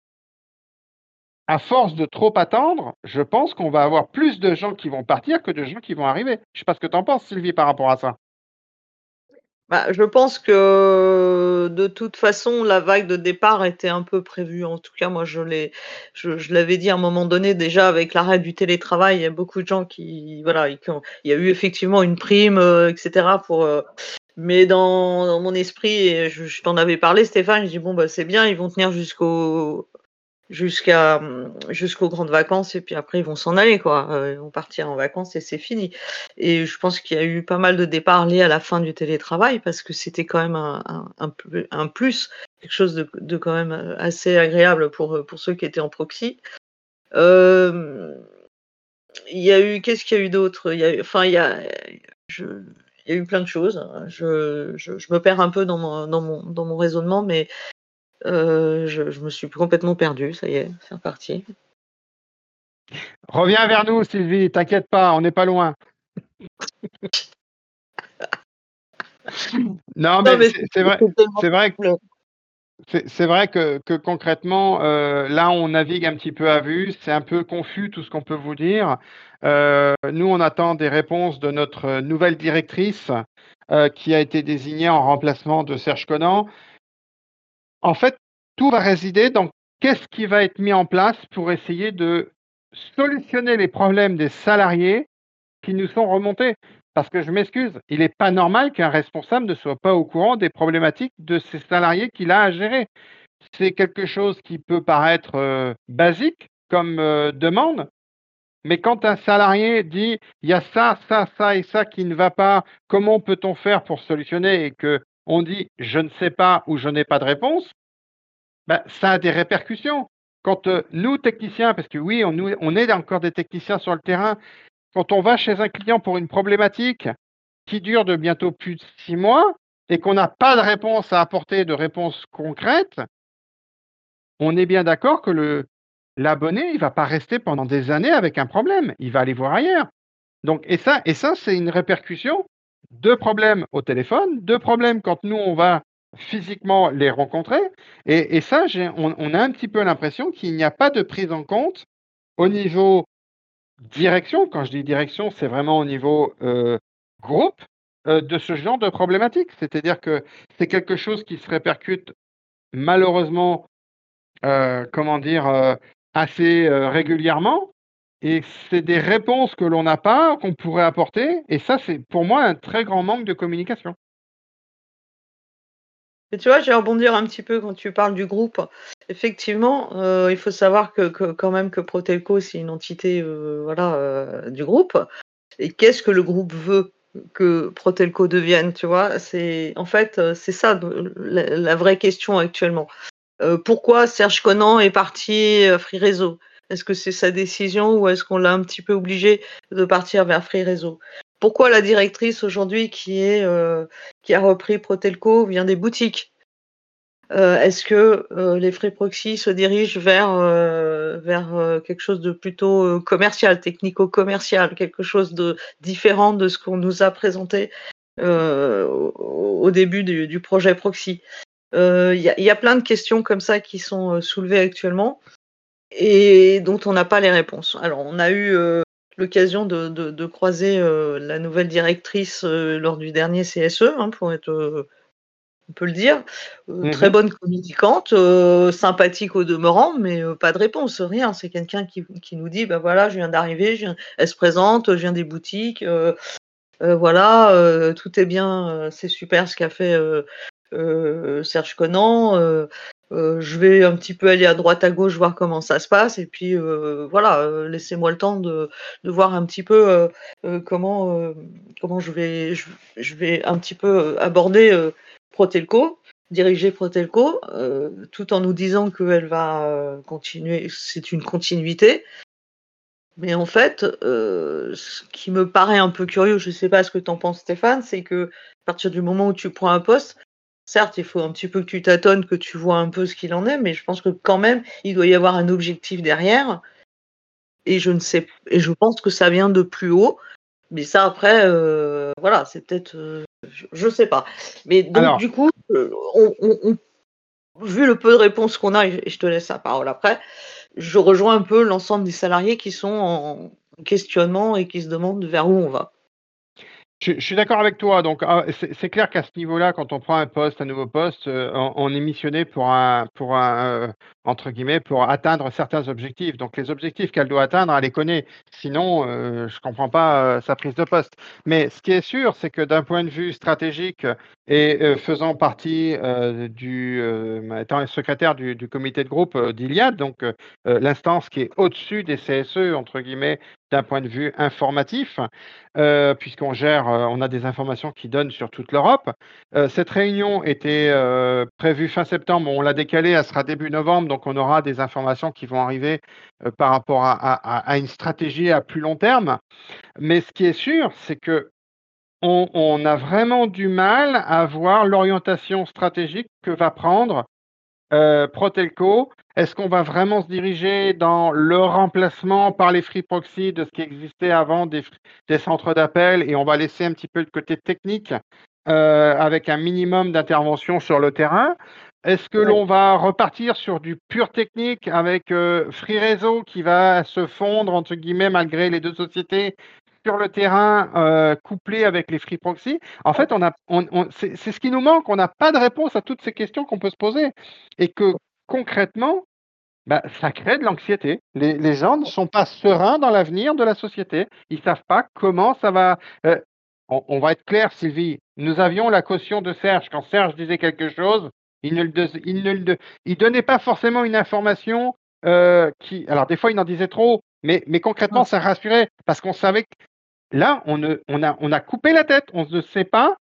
à force de trop attendre, je pense qu'on va avoir plus de gens qui vont partir que de gens qui vont arriver. Je sais pas ce que tu en penses, Sylvie, par rapport à ça. Bah, je pense que de toute façon, la vague de départ était un peu prévue. En tout cas, moi, je l'ai, je, je l'avais dit à un moment donné déjà avec l'arrêt du télétravail. Il y a beaucoup de gens qui, voilà, qui ont- il y a eu effectivement une prime, euh, et cetera pour, euh, mais dans, dans mon esprit, et je, je t'en avais parlé, Stéphane, je dis bon, bah, c'est bien, ils vont tenir jusqu'au, jusqu'à, hum, jusqu'aux grandes vacances et puis après ils vont s'en aller quoi. Euh, ils vont partir en vacances et c'est fini. Et je pense qu'il y a eu pas mal de départs liés à la fin du télétravail parce que c'était quand même un, un, un pl- un plus, quelque chose de, de quand même euh, assez agréable pour, euh, pour ceux qui étaient en proxy. Euh, Il y a eu, qu'est-ce qu'il y a eu d'autre? Il y a eu, enfin, il y a, je, il y a eu plein de choses. Je, je, je me perds un peu dans mon, dans mon, dans mon raisonnement, mais euh, je, je me suis complètement perdue. Ça y est, c'est reparti. Reviens vers nous, Sylvie, t'inquiète pas, on n'est pas loin. Non, Non, mais mais c'est c'est c'est vrai, c'est tellement c'est vrai, simple. c'est c'est vrai que, que concrètement, euh, là, on navigue un petit peu à vue. C'est un peu confus tout ce qu'on peut vous dire. Euh, nous, on attend des réponses de notre nouvelle directrice euh, qui a été désignée en remplacement de Serge Conan. En fait, tout va résider dans qu'est-ce qui va être mis en place pour essayer de solutionner les problèmes des salariés qui nous sont remontés. Parce que je m'excuse, il n'est pas normal qu'un responsable ne soit pas au courant des problématiques de ses salariés qu'il a à gérer. C'est quelque chose qui peut paraître euh, basique comme euh, demande, mais quand un salarié dit il y a ça, ça, ça et ça qui ne va pas, comment peut-on faire pour solutionner et que on dit je ne sais pas ou je n'ai pas de réponse, ben, ça a des répercussions. Quand euh, nous, techniciens, parce que oui, on, nous, on est encore des techniciens sur le terrain, quand on va chez un client pour une problématique qui dure de bientôt plus de six mois et qu'on n'a pas de réponse à apporter, de réponse concrète, on est bien d'accord que le, l'abonné, il ne va pas rester pendant des années avec un problème. Il va aller voir ailleurs. Donc, et ça, et ça, c'est une répercussion de problèmes au téléphone, de problèmes quand nous, on va physiquement les rencontrer. Et, et ça, j'ai, on, on a un petit peu l'impression qu'il n'y a pas de prise en compte au niveau direction. Quand je dis direction, c'est vraiment au niveau euh, groupe euh, de ce genre de problématique. C'est-à-dire que c'est quelque chose qui se répercute malheureusement, euh, comment dire, euh, assez euh, régulièrement. Et c'est des réponses que l'on n'a pas, qu'on pourrait apporter. Et ça, c'est pour moi un très grand manque de communication. Et tu vois, je vais rebondir un petit peu quand tu parles du groupe. Effectivement, euh, il faut savoir que, que quand même que Protelco, c'est une entité euh, voilà, euh, du groupe. Et qu'est-ce que le groupe veut que Protelco devienne, tu vois? C'est en fait, euh, c'est ça de- la, la vraie question actuellement. Euh, pourquoi Serge Conan est parti à Free Réseau? Est-ce que c'est sa décision ou est-ce qu'on l'a un petit peu obligé de partir vers Free Réseau? pourquoi la directrice aujourd'hui qui est, heu, qui a repris Protelco vient des boutiques? Heu, est-ce que, heu, les free proxy se dirigent vers, heu, vers, heu, quelque chose de plutôt, heu, commercial, technico-commercial, quelque chose de différent de ce qu'on nous a présenté, heu, au au début du du projet proxy? Heu, il y a il y a plein de questions comme ça qui sont, heu, soulevées actuellement et dont on n'a pas les réponses. Alors on a eu, heu, l'occasion de de de croiser, heu, la nouvelle directrice, heu, lors du dernier C S E, hein, pour être, heu, on peut le dire, heu, Mmh très mh. bonne communicante, heu, sympathique au demeurant, mais heu, pas de réponse, rien. C'est quelqu'un qui qui nous dit: «Bah, voilà, je viens d'arriver, je viens» elle se présente, «Je viens des boutiques, heu heu, voilà, heu, tout est bien, heu, c'est super ce qu'a fait, heu heu, Serge Conant, heu heu, je vais un petit peu aller à droite à gauche voir comment ça se passe et puis, heu, voilà, heu, laissez-moi le temps de de voir un petit peu, heu heu, comment, heu, comment je vais je je vais un petit peu, heu, aborder, heu, Protelco, diriger Protelco», heu, tout en nous disant qu'elle va, heu, continuer c'est une continuité. Mais en fait, heu, ce qui me paraît un peu curieux, je sais pas ce que tu en penses Stéphane, c'est qu'à partir du moment où tu prends un poste, certes, il faut un petit peu que tu tâtonnes, que tu vois un peu ce qu'il en est, mais je pense que quand même, il doit y avoir un objectif derrière et je ne sais et je pense que ça vient de plus haut, mais ça après, heu, voilà, c'est peut-être, heu, je je sais pas. Mais donc Alors du coup, heu, on on on vu le peu de réponses qu'on a et je te laisse la parole après, je rejoins un peu l'ensemble des salariés qui sont en questionnement et qui se demandent vers où on va. Je je suis d'accord avec toi, donc ah, c'est c'est clair qu'à ce niveau-là, quand on prend un poste, un nouveau poste, heu, on on est missionné pour un pour un, heu, entre guillemets, «pour atteindre certains objectifs». Donc les objectifs qu'elle doit atteindre, elle les connaît. Sinon, heu, je comprends pas, heu, sa prise de poste. Mais ce qui est sûr, c'est que d'un point de vue stratégique et heu, faisant partie, heu, du, heu, étant secrétaire du du comité de groupe, heu, d'Iliad, donc heu heu, l'instance qui est au-dessus des C S E, entre guillemets, d'un point de vue informatif, heu, puisqu'on gère, heu, on a des informations qui donnent sur toute l'Europe. Heu, cette réunion était, heu, prévue fin septembre, on l'a décalée, elle sera début novembre, donc on aura des informations qui vont arriver, heu, par rapport à à à à une stratégie à plus long terme. Mais ce qui est sûr, c'est qu'on on a vraiment du mal à voir l'orientation stratégique que va prendre Heu, Protelco. Est-ce qu'on va vraiment se diriger dans le remplacement par les free proxy de ce qui existait avant des fr des centres d'appel et on va laisser un petit peu le côté technique, heu, avec un minimum d'intervention sur le terrain? Est-ce que Ouais. l'on va repartir sur du pur technique avec, heu, Free Réseau qui va se «fondre» entre guillemets malgré les deux sociétés sur le terrain, heu, couplé avec les free proxy? En fait, on a on on c'est c'est ce qui nous manque, on n'a pas de réponse à toutes ces questions qu'on peut se poser et que concrètement, bah, ça crée de l'anxiété. Les les gens ne sont pas sereins dans l'avenir de la société. Ils savent pas comment ça va, heu, on on va être clair, Sylvie, nous avions la caution de Serge. Quand Serge disait quelque chose, il ne le dés il ne le de il donnait pas forcément une information, heu, qui alors des fois il en disait trop, mais mais concrètement Mmh. ça rassurait parce qu'on savait que là on ne on a on a coupé la tête, on ne sait pas.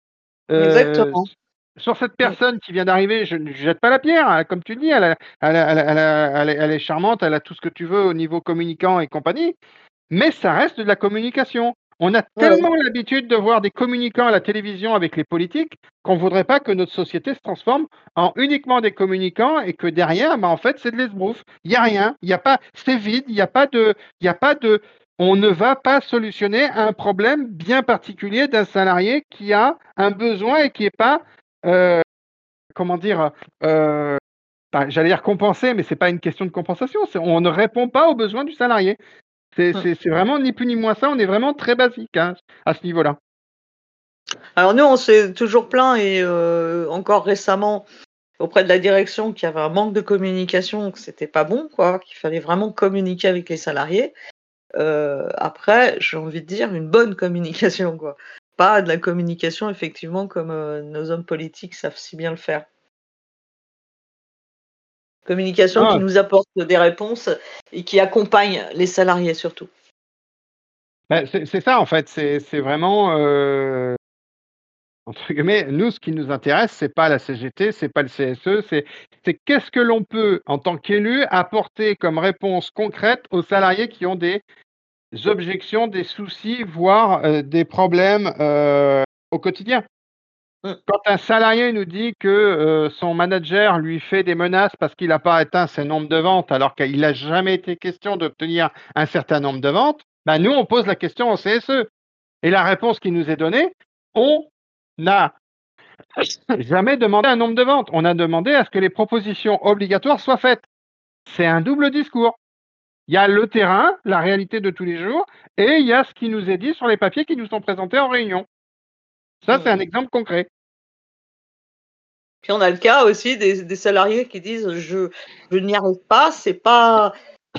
Heu, Exactement. sur cette Mmh. personne qui vient d'arriver, je ne lui jette pas la pierre, hein, comme tu le dis, elle a elle a elle a elle a elle est elle est charmante, elle a tout ce que tu veux au niveau communicant et compagnie, mais ça reste de la communication. On a Ouais, ouais. tellement l'habitude de voir des communicants à la télévision avec les politiques, qu'on voudrait pas que notre société se transforme en uniquement des communicants et que derrière, bah, en fait, c'est de l'esbrouffe. Il y a rien, il y a pas c'est vide, il y a pas de il y a pas de on ne va pas solutionner un problème bien particulier d'un salarié qui a un besoin et qui est pas, heu, comment dire? Heu, enfin, j'allais dire compensé, mais c'est pas une question de compensation, c'est on ne répond pas aux besoins du salarié. C'est Mmh. c'est c'est vraiment ni plus ni moins ça, on est vraiment très basique, hein, à ce niveau-là. Alors nous, on s'est toujours plaint et heu, encore récemment auprès de la direction qu'il y avait un manque de communication, que c'était pas bon quoi, qu'il fallait vraiment communiquer avec les salariés. Heu, après, j'ai envie de dire une bonne communication quoi. Pas de la communication effectivement comme, heu, nos hommes politiques savent si bien le faire. Communication qui Ah, nous apporte des réponses et qui accompagne les salariés surtout. bah, c'est c'est ça en fait, c'est c'est vraiment, heu, entre guillemets, nous ce qui nous intéresse, c'est pas la C G T, c'est pas le C S E, c'est c'est qu'est-ce que l'on peut, en tant qu'élu, apporter comme réponse concrète aux salariés qui ont des objections, des soucis, voire euh, des problèmes euh, au quotidien. Mm. Quand un salarié nous dit que euh, son manager lui fait des menaces parce qu'il n'a pas atteint ses nombres de ventes, alors qu'il n'a jamais été question d'obtenir un certain nombre de ventes, ben nous, on pose la question au C S E. Et la réponse qui nous est donnée, on n'a jamais demandé un nombre de ventes. On a demandé à ce que les propositions obligatoires soient faites. C'est un double discours. Il y a le terrain, la réalité de tous les jours, et il y a ce qui nous est dit sur les papiers qui nous sont présentés en réunion. Ça, c'est un Mm. exemple concret. Puis on a le cas aussi des, des salariés qui disent je, je n'y arrive pas, c'est pas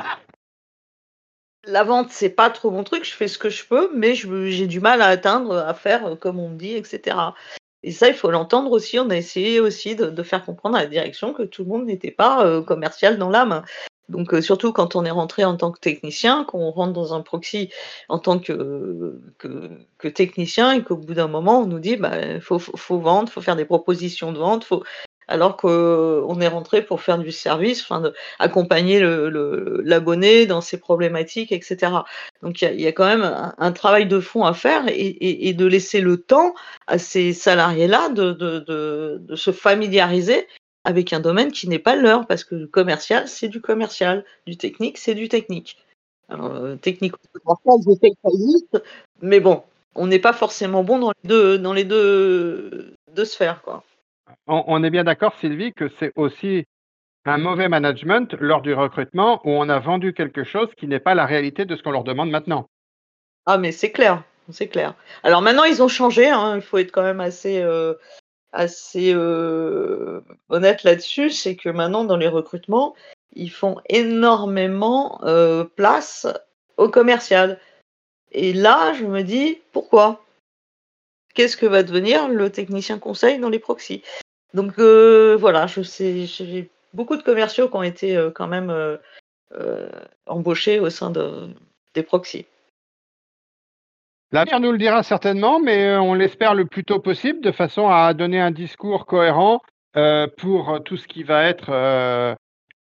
la vente, c'est pas trop mon truc, je fais ce que je peux, mais je- j'ai du mal à atteindre, à faire euh, comme on me dit, et cetera. Et ça, il faut l'entendre aussi. On a essayé aussi de, de faire comprendre à la direction que tout le monde n'était pas euh, commercial dans l'âme. Donc, euh, surtout quand on est rentré en tant que technicien, qu'on rentre dans un proxy en tant que, que, que technicien et qu'au bout d'un moment, on nous dit bah, faut, faut, faut vendre, faut faire des propositions de vente, faut... alors qu'on est rentré pour faire du service, enfin, de, accompagner le, le, l'abonné dans ses problématiques, et cetera. Donc, il y a, y a quand même un, un travail de fond à faire et, et, et de laisser le temps à ces salariés-là de, de, de, de se familiariser avec un domaine qui n'est pas le leur, parce que le commercial, c'est du commercial, du technique, c'est du technique. Alors, euh, technique, je sais que ça existe, mais bon, on n'est pas forcément bon dans les deux, dans les deux, deux sphères, quoi. On, on est bien d'accord, Sylvie, que c'est aussi un mauvais management lors du recrutement où on a vendu quelque chose qui n'est pas la réalité de ce qu'on leur demande maintenant. Ah, mais c'est clair, c'est clair. Alors maintenant, ils ont changé, hein, il faut être quand même assez, euh, assez euh, honnête là-dessus, c'est que maintenant, dans les recrutements, ils font énormément euh, place au commercial. Et là, je me dis, pourquoi? Qu'est-ce que va devenir le technicien conseil dans les proxys? Donc euh, voilà, je sais, j'ai beaucoup de commerciaux qui ont été euh, quand même euh, euh, embauchés au sein de, des proxys. L'avenir nous le dira certainement, mais euh, on l'espère le plus tôt possible, de façon à donner un discours cohérent euh, pour tout ce qui va être euh,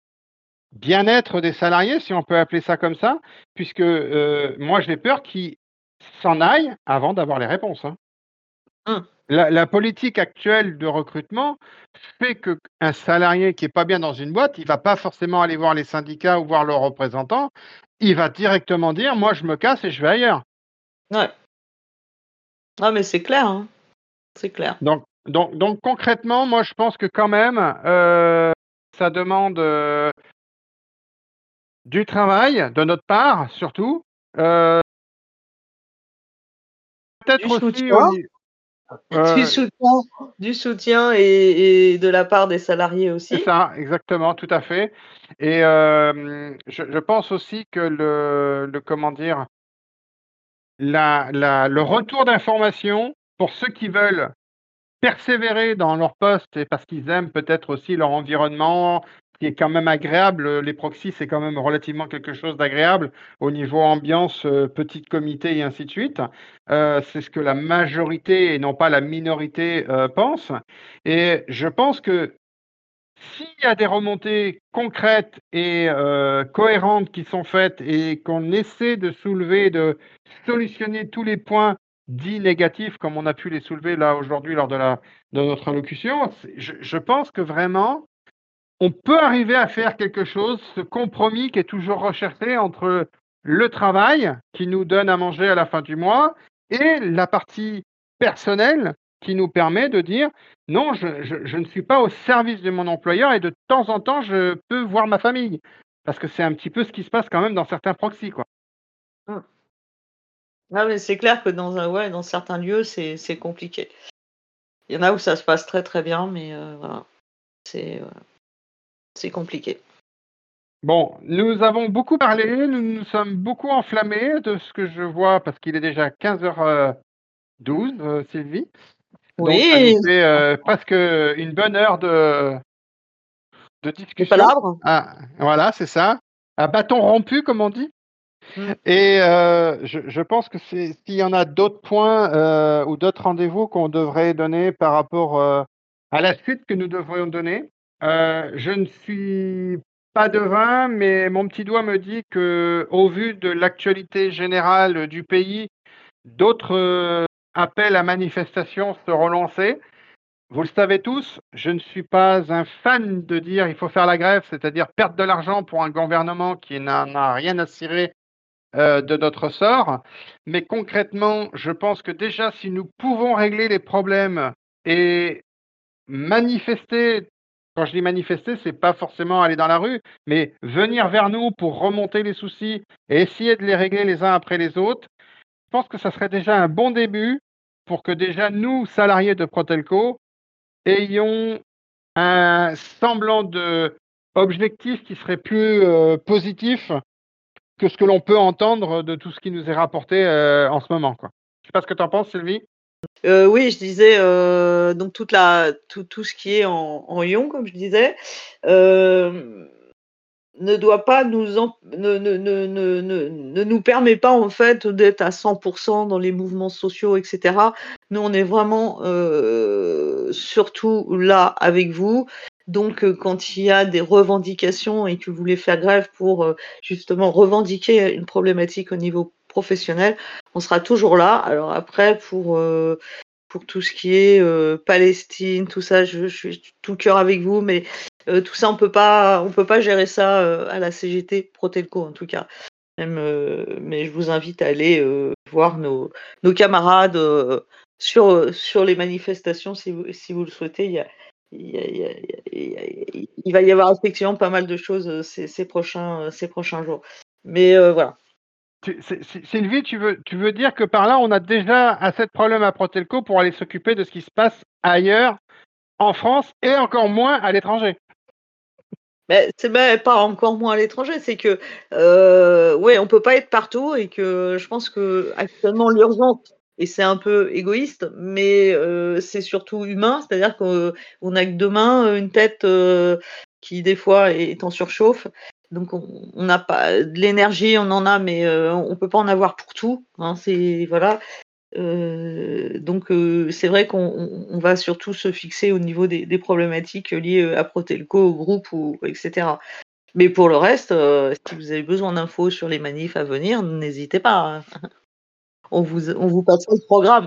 bien-être des salariés, si on peut appeler ça comme ça, puisque euh, moi j'ai peur qu'ils s'en aillent avant d'avoir les réponses. Hein. Hum, La, la politique actuelle de recrutement fait qu'un salarié qui est pas bien dans une boîte, il va pas forcément aller voir les syndicats ou voir leurs représentants, il va directement dire, moi je me casse et je vais ailleurs. ouais. Ah mais c'est clair, hein. C'est clair. Donc, donc, donc concrètement, moi je pense que quand même, euh, ça demande euh, du travail de notre part, surtout. Euh, Du peut-être aussi au soutien, niveau... du soutien, du soutien et, et de la part des salariés C'est aussi. ça, exactement, tout à fait. Et euh, je, je pense aussi que le, le comment dire, la, la, le retour d'information pour ceux qui veulent persévérer dans leur poste et parce qu'ils aiment peut-être aussi leur environnement, qui est quand même agréable. Les proxys, c'est quand même relativement quelque chose d'agréable au niveau ambiance, euh, petit comité et ainsi de suite. Euh, c'est ce que la majorité et non pas la minorité euh, pense. Et je pense que s'il y a des remontées concrètes et euh, cohérentes qui sont faites et qu'on essaie de soulever, de solutionner tous les points dits négatifs, comme on a pu les soulever là aujourd'hui lors de, la, de notre allocution, je, je pense que vraiment, on peut arriver à faire quelque chose, ce compromis qui est toujours recherché entre le travail qui nous donne à manger à la fin du mois et la partie personnelle qui nous permet de dire non, je, je, je ne suis pas au service de mon employeur et de temps en temps, je peux voir ma famille. Parce que c'est un petit peu ce qui se passe quand même dans certains proxys, quoi. Hum. Ah mais c'est clair que dans un, ouais, dans certains lieux, c'est c'est compliqué. Il y en a où ça se passe très très bien, mais euh, voilà, c'est euh, c'est compliqué. Bon, nous avons beaucoup parlé, nous nous sommes beaucoup enflammés de ce que je vois, parce qu'il est déjà quinze heures douze, euh, Sylvie. Donc, ça nous Oui, fait euh, presque une bonne heure de, de des discussion. palabres. Ah, voilà, c'est ça. Un bâton rompu, comme on dit. Hum. Et euh, je, je pense que c'est, s'il y en a d'autres points euh, ou d'autres rendez-vous qu'on devrait donner par rapport euh, à la suite que nous devrions donner, euh, je ne suis pas devin, mais mon petit doigt me dit que, au vu de l'actualité générale du pays, d'autres euh, appels à manifestation seront lancés. Vous le savez tous, je ne suis pas un fan de dire il faut faire la grève, c'est-à-dire perdre de l'argent pour un gouvernement qui n'en a rien à cirer euh, de notre sort. Mais concrètement, je pense que déjà, si nous pouvons régler les problèmes et manifester, quand je dis manifester, c'est pas forcément aller dans la rue, mais venir vers nous pour remonter les soucis et essayer de les régler les uns après les autres, je pense que ça serait déjà un bon début pour que déjà nous, salariés de Protelco, ayons un semblant de objectif qui serait plus euh, positif que ce que l'on peut entendre de tout ce qui nous est rapporté euh, en ce moment, quoi. Je sais pas ce que tu en penses, Sylvie. Euh, oui, je disais euh, donc toute la tout, tout ce qui est en, en ion, comme je disais, euh, ne doit pas nous en- ne, ne, ne, ne, ne, ne nous permet pas en fait d'être à cent pour cent dans les mouvements sociaux, et cetera. Nous, on est vraiment euh, surtout là avec vous. Donc, euh, quand il y a des revendications et que vous voulez faire grève pour euh, justement revendiquer une problématique au niveau professionnel, on sera toujours là. Alors après, pour euh, pour tout ce qui est euh, Palestine, tout ça, je, je suis tout cœur avec vous, mais euh, tout ça, on peut pas, on peut pas gérer ça euh, à la C G T Protelco en tout cas. Même, euh, mais je vous invite à aller euh, voir nos, nos camarades euh, sur sur les manifestations si vous si vous le souhaitez. Il y a, il, y a, il, y a, il, y a, il va y avoir effectivement pas mal de choses euh, ces, ces prochains ces prochains jours. Mais euh, voilà. Tu- c'est- c'est- Sylvie, tu veux, tu veux dire que par là, on a déjà assez de problèmes à Protelco pour aller s'occuper de ce qui se passe ailleurs, en France, et encore moins à l'étranger. Mais c'est ben, pas encore moins à l'étranger, c'est que euh, ouais, on peut pas être partout et que je pense que actuellement l'urgence et c'est un peu égoïste, mais euh, c'est surtout humain, c'est-à-dire qu'on on a que deux mains, une tête euh, qui des fois est en surchauffe, donc on on n'a pas de l'énergie, on en a, mais euh, on peut pas en avoir pour tout. Hein, c'est voilà. Euh, donc euh, c'est vrai qu'on on- on va surtout se fixer au niveau des, des problématiques liées euh, à Protelco, au groupe, ou, et cetera. Mais pour le reste, euh, si vous avez besoin d'infos sur les manifs à venir, n'hésitez pas. Hein. On vous, on vous passera le programme.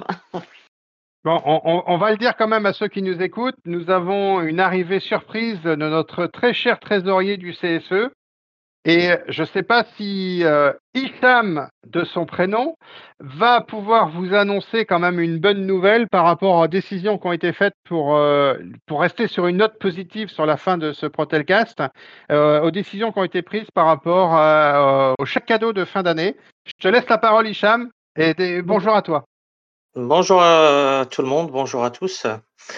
Bon, on, on- on va le dire quand même à ceux qui nous écoutent. Nous avons une arrivée surprise de notre très cher trésorier du C S E. Et je ne sais pas si euh, Hicham, de son prénom, va pouvoir vous annoncer quand même une bonne nouvelle par rapport aux décisions qui ont été faites pour, euh, pour rester sur une note positive sur la fin de ce Protelcast, euh, aux décisions qui ont été prises par rapport à- au chèque cadeau de fin d'année. Je te laisse la parole, Hicham, et et bonjour à toi. Bonjour à tout le monde, bonjour à tous.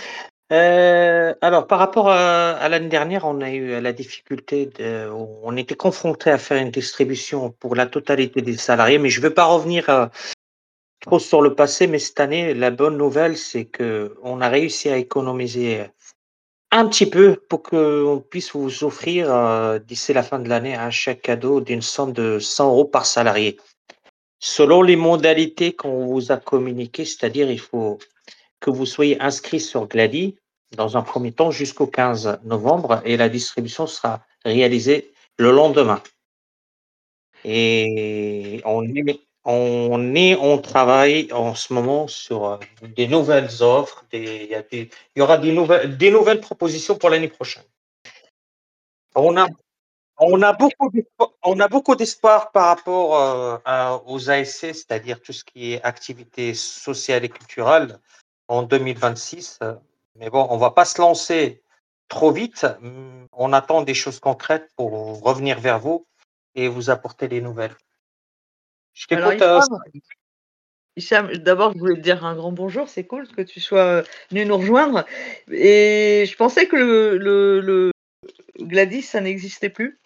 Euh, alors, par rapport à, à l'année dernière, on a eu la difficulté de, on était confronté à faire une distribution pour la totalité des salariés, mais je ne veux pas revenir euh, trop sur le passé, mais cette année, la bonne nouvelle, c'est que on a réussi à économiser un petit peu pour qu'on puisse vous offrir euh, d'ici la fin de l'année un chèque cadeau d'une somme de cent euros par salarié. Selon les modalités qu'on vous a communiquées, c'est-à-dire il faut que vous soyez inscrit sur Glady dans un premier temps jusqu'au quinze novembre et la distribution sera réalisée le lendemain. Et on est, on est, on travaille en ce moment sur euh, des nouvelles offres, des, il y a des- il y aura des nouvelles, des nouvelles propositions pour l'année prochaine. On a, on a beaucoup d'espoir, on a beaucoup d'espoir par rapport euh, à- aux A S C, c'est-à-dire tout ce qui est activités sociales et culturelles en deux mille vingt-six. euh, Mais bon, on va pas se lancer trop vite. Hum, On attend des choses concrètes pour revenir vers vous et vous apporter des nouvelles. Je Alors, t'écoute. euh, Hicham, Hicham, d'abord, je voulais te dire un grand bonjour. C'est cool que tu sois venu nous rejoindre. Et je pensais que le, le, le Gladys, ça n'existait plus.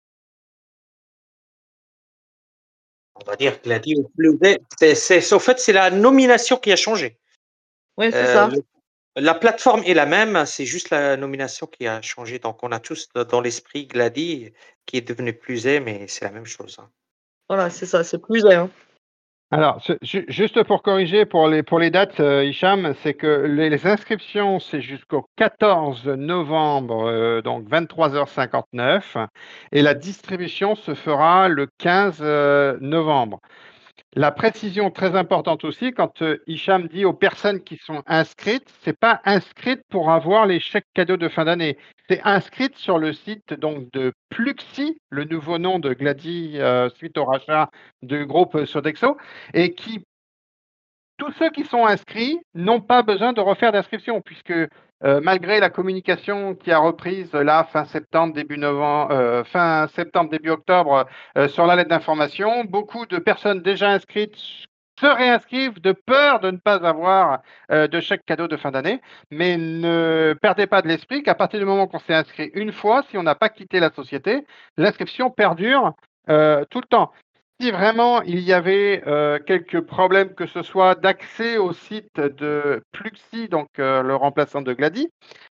On va dire que la dit au plus vite. C'est, c'est, en fait, c'est la nomination qui a changé. Oui, c'est Euh, ça. le- la plateforme est la même, c'est juste la nomination qui a changé. Donc, on a tous dans l'esprit Glady qui est devenu plus mais c'est la même chose. Hein. Voilà, c'est ça. C'est plus. Hein. Alors, ce- ju- juste pour corriger pour les, pour les dates, euh, Hicham, c'est que les, les inscriptions, c'est jusqu'au quatorze novembre, euh, donc vingt-trois heures cinquante-neuf, et la distribution se fera le quinze euh, novembre. La précision très importante aussi, quand euh, Hicham dit aux personnes qui sont inscrites, c'est pas inscrite pour avoir les chèques cadeaux de fin d'année. C'est inscrite sur le site donc de Pluxi, le nouveau nom de Glady euh, suite au rachat du groupe Sodexo, et qui tous ceux qui sont inscrits n'ont pas besoin de refaire d'inscription, puisque euh, malgré la communication qui a reprise là fin septembre, début novembre, euh, fin septembre, début octobre euh, sur la lettre d'information, beaucoup de personnes déjà inscrites se réinscrivent de peur de ne pas avoir euh, de chèque cadeau de fin d'année. Mais ne perdez pas de l'esprit qu'à partir du moment qu'on s'est inscrit une fois, si on n'a pas quitté la société, l'inscription perdure euh, tout le temps. Si vraiment il y avait euh, quelques problèmes, que ce soit d'accès au site de Pluxi, donc euh, le remplaçant de Glady,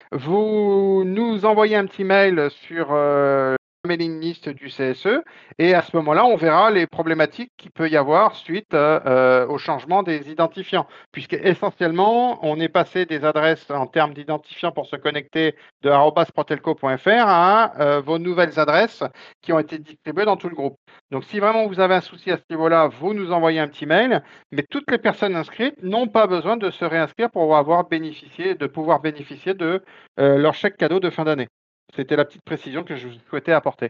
vous nous envoyez un petit mail sur euh, la mailing list du C S E et à ce moment-là, on verra les problématiques qu'il peut y avoir suite euh, euh, au changement des identifiants. Puisque essentiellement, on est passé des adresses en termes d'identifiants pour se connecter de arobase protelco point f r à euh, vos nouvelles adresses qui ont été distribuées dans tout le groupe. Donc, si vraiment vous avez un souci à ce niveau-là, vous nous envoyez un petit mail. Mais toutes les personnes inscrites n'ont pas besoin de se réinscrire pour avoir bénéficié, de pouvoir bénéficier de euh, leur chèque cadeau de fin d'année. C'était la petite précision que je souhaitais apporter.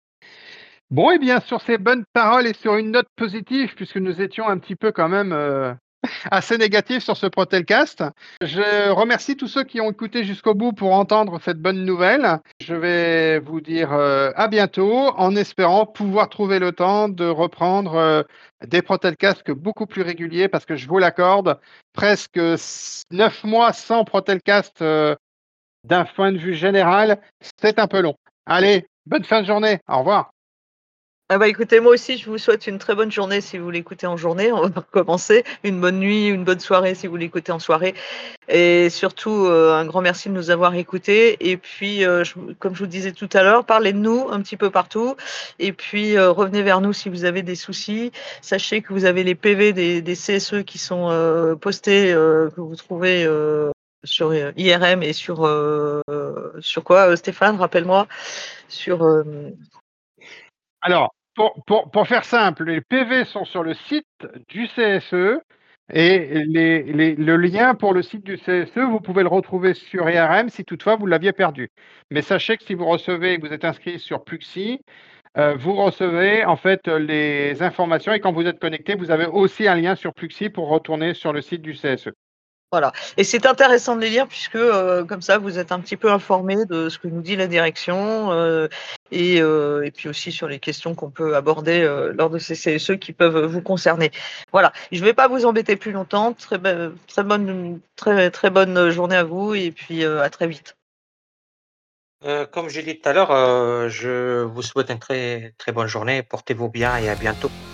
Bon, et bien, sur ces bonnes paroles et sur une note positive, puisque nous étions un petit peu quand même euh, assez négatifs sur ce Protelcast, je remercie tous ceux qui ont écouté jusqu'au bout pour entendre cette bonne nouvelle. Je vais vous dire euh, à bientôt, en espérant pouvoir trouver le temps de reprendre euh, des Protelcasts beaucoup plus réguliers, parce que je vous l'accorde, presque neuf mois sans Protelcast euh, d'un point de vue général, c'est un peu long. Allez, bonne fin de journée. Au revoir. Ah bah écoutez, moi aussi, je vous souhaite une très bonne journée si vous l'écoutez en journée. On va recommencer. Une bonne nuit, une bonne soirée si vous l'écoutez en soirée. Et surtout, euh, un grand merci de nous avoir écoutés. Et puis, euh, je- comme je vous disais tout à l'heure, parlez de nous un petit peu partout. Et puis, euh, revenez vers nous si vous avez des soucis. Sachez que vous avez les P V des, des C S E qui sont euh, postés, euh, que vous trouvez euh, sur euh, I R M et sur, euh, sur quoi, euh, Stéphane, rappelle-moi, sur... euh, Alors, pour, pour, pour faire simple, les P V sont sur le site du C S E et les, les, le lien pour le site du C S E, vous pouvez le retrouver sur I R M si toutefois vous l'aviez perdu. Mais sachez que si vous recevez, vous êtes inscrit sur Pluxi, euh, vous recevez en fait les informations et quand vous êtes connecté, vous avez aussi un lien sur Pluxi pour retourner sur le site du C S E. Voilà. Et c'est intéressant de les lire puisque euh, comme ça, vous êtes un petit peu informé de ce que nous dit la direction euh, et, euh, et puis aussi sur les questions qu'on peut aborder euh, lors de ces C S E qui peuvent vous concerner. Voilà. Je ne vais pas vous embêter plus longtemps. Très, be- très, bonne, très, très bonne journée à vous et puis euh, à très vite. Euh, comme j'ai dit tout à l'heure, euh, je vous souhaite une très très bonne journée. Portez-vous bien et à bientôt.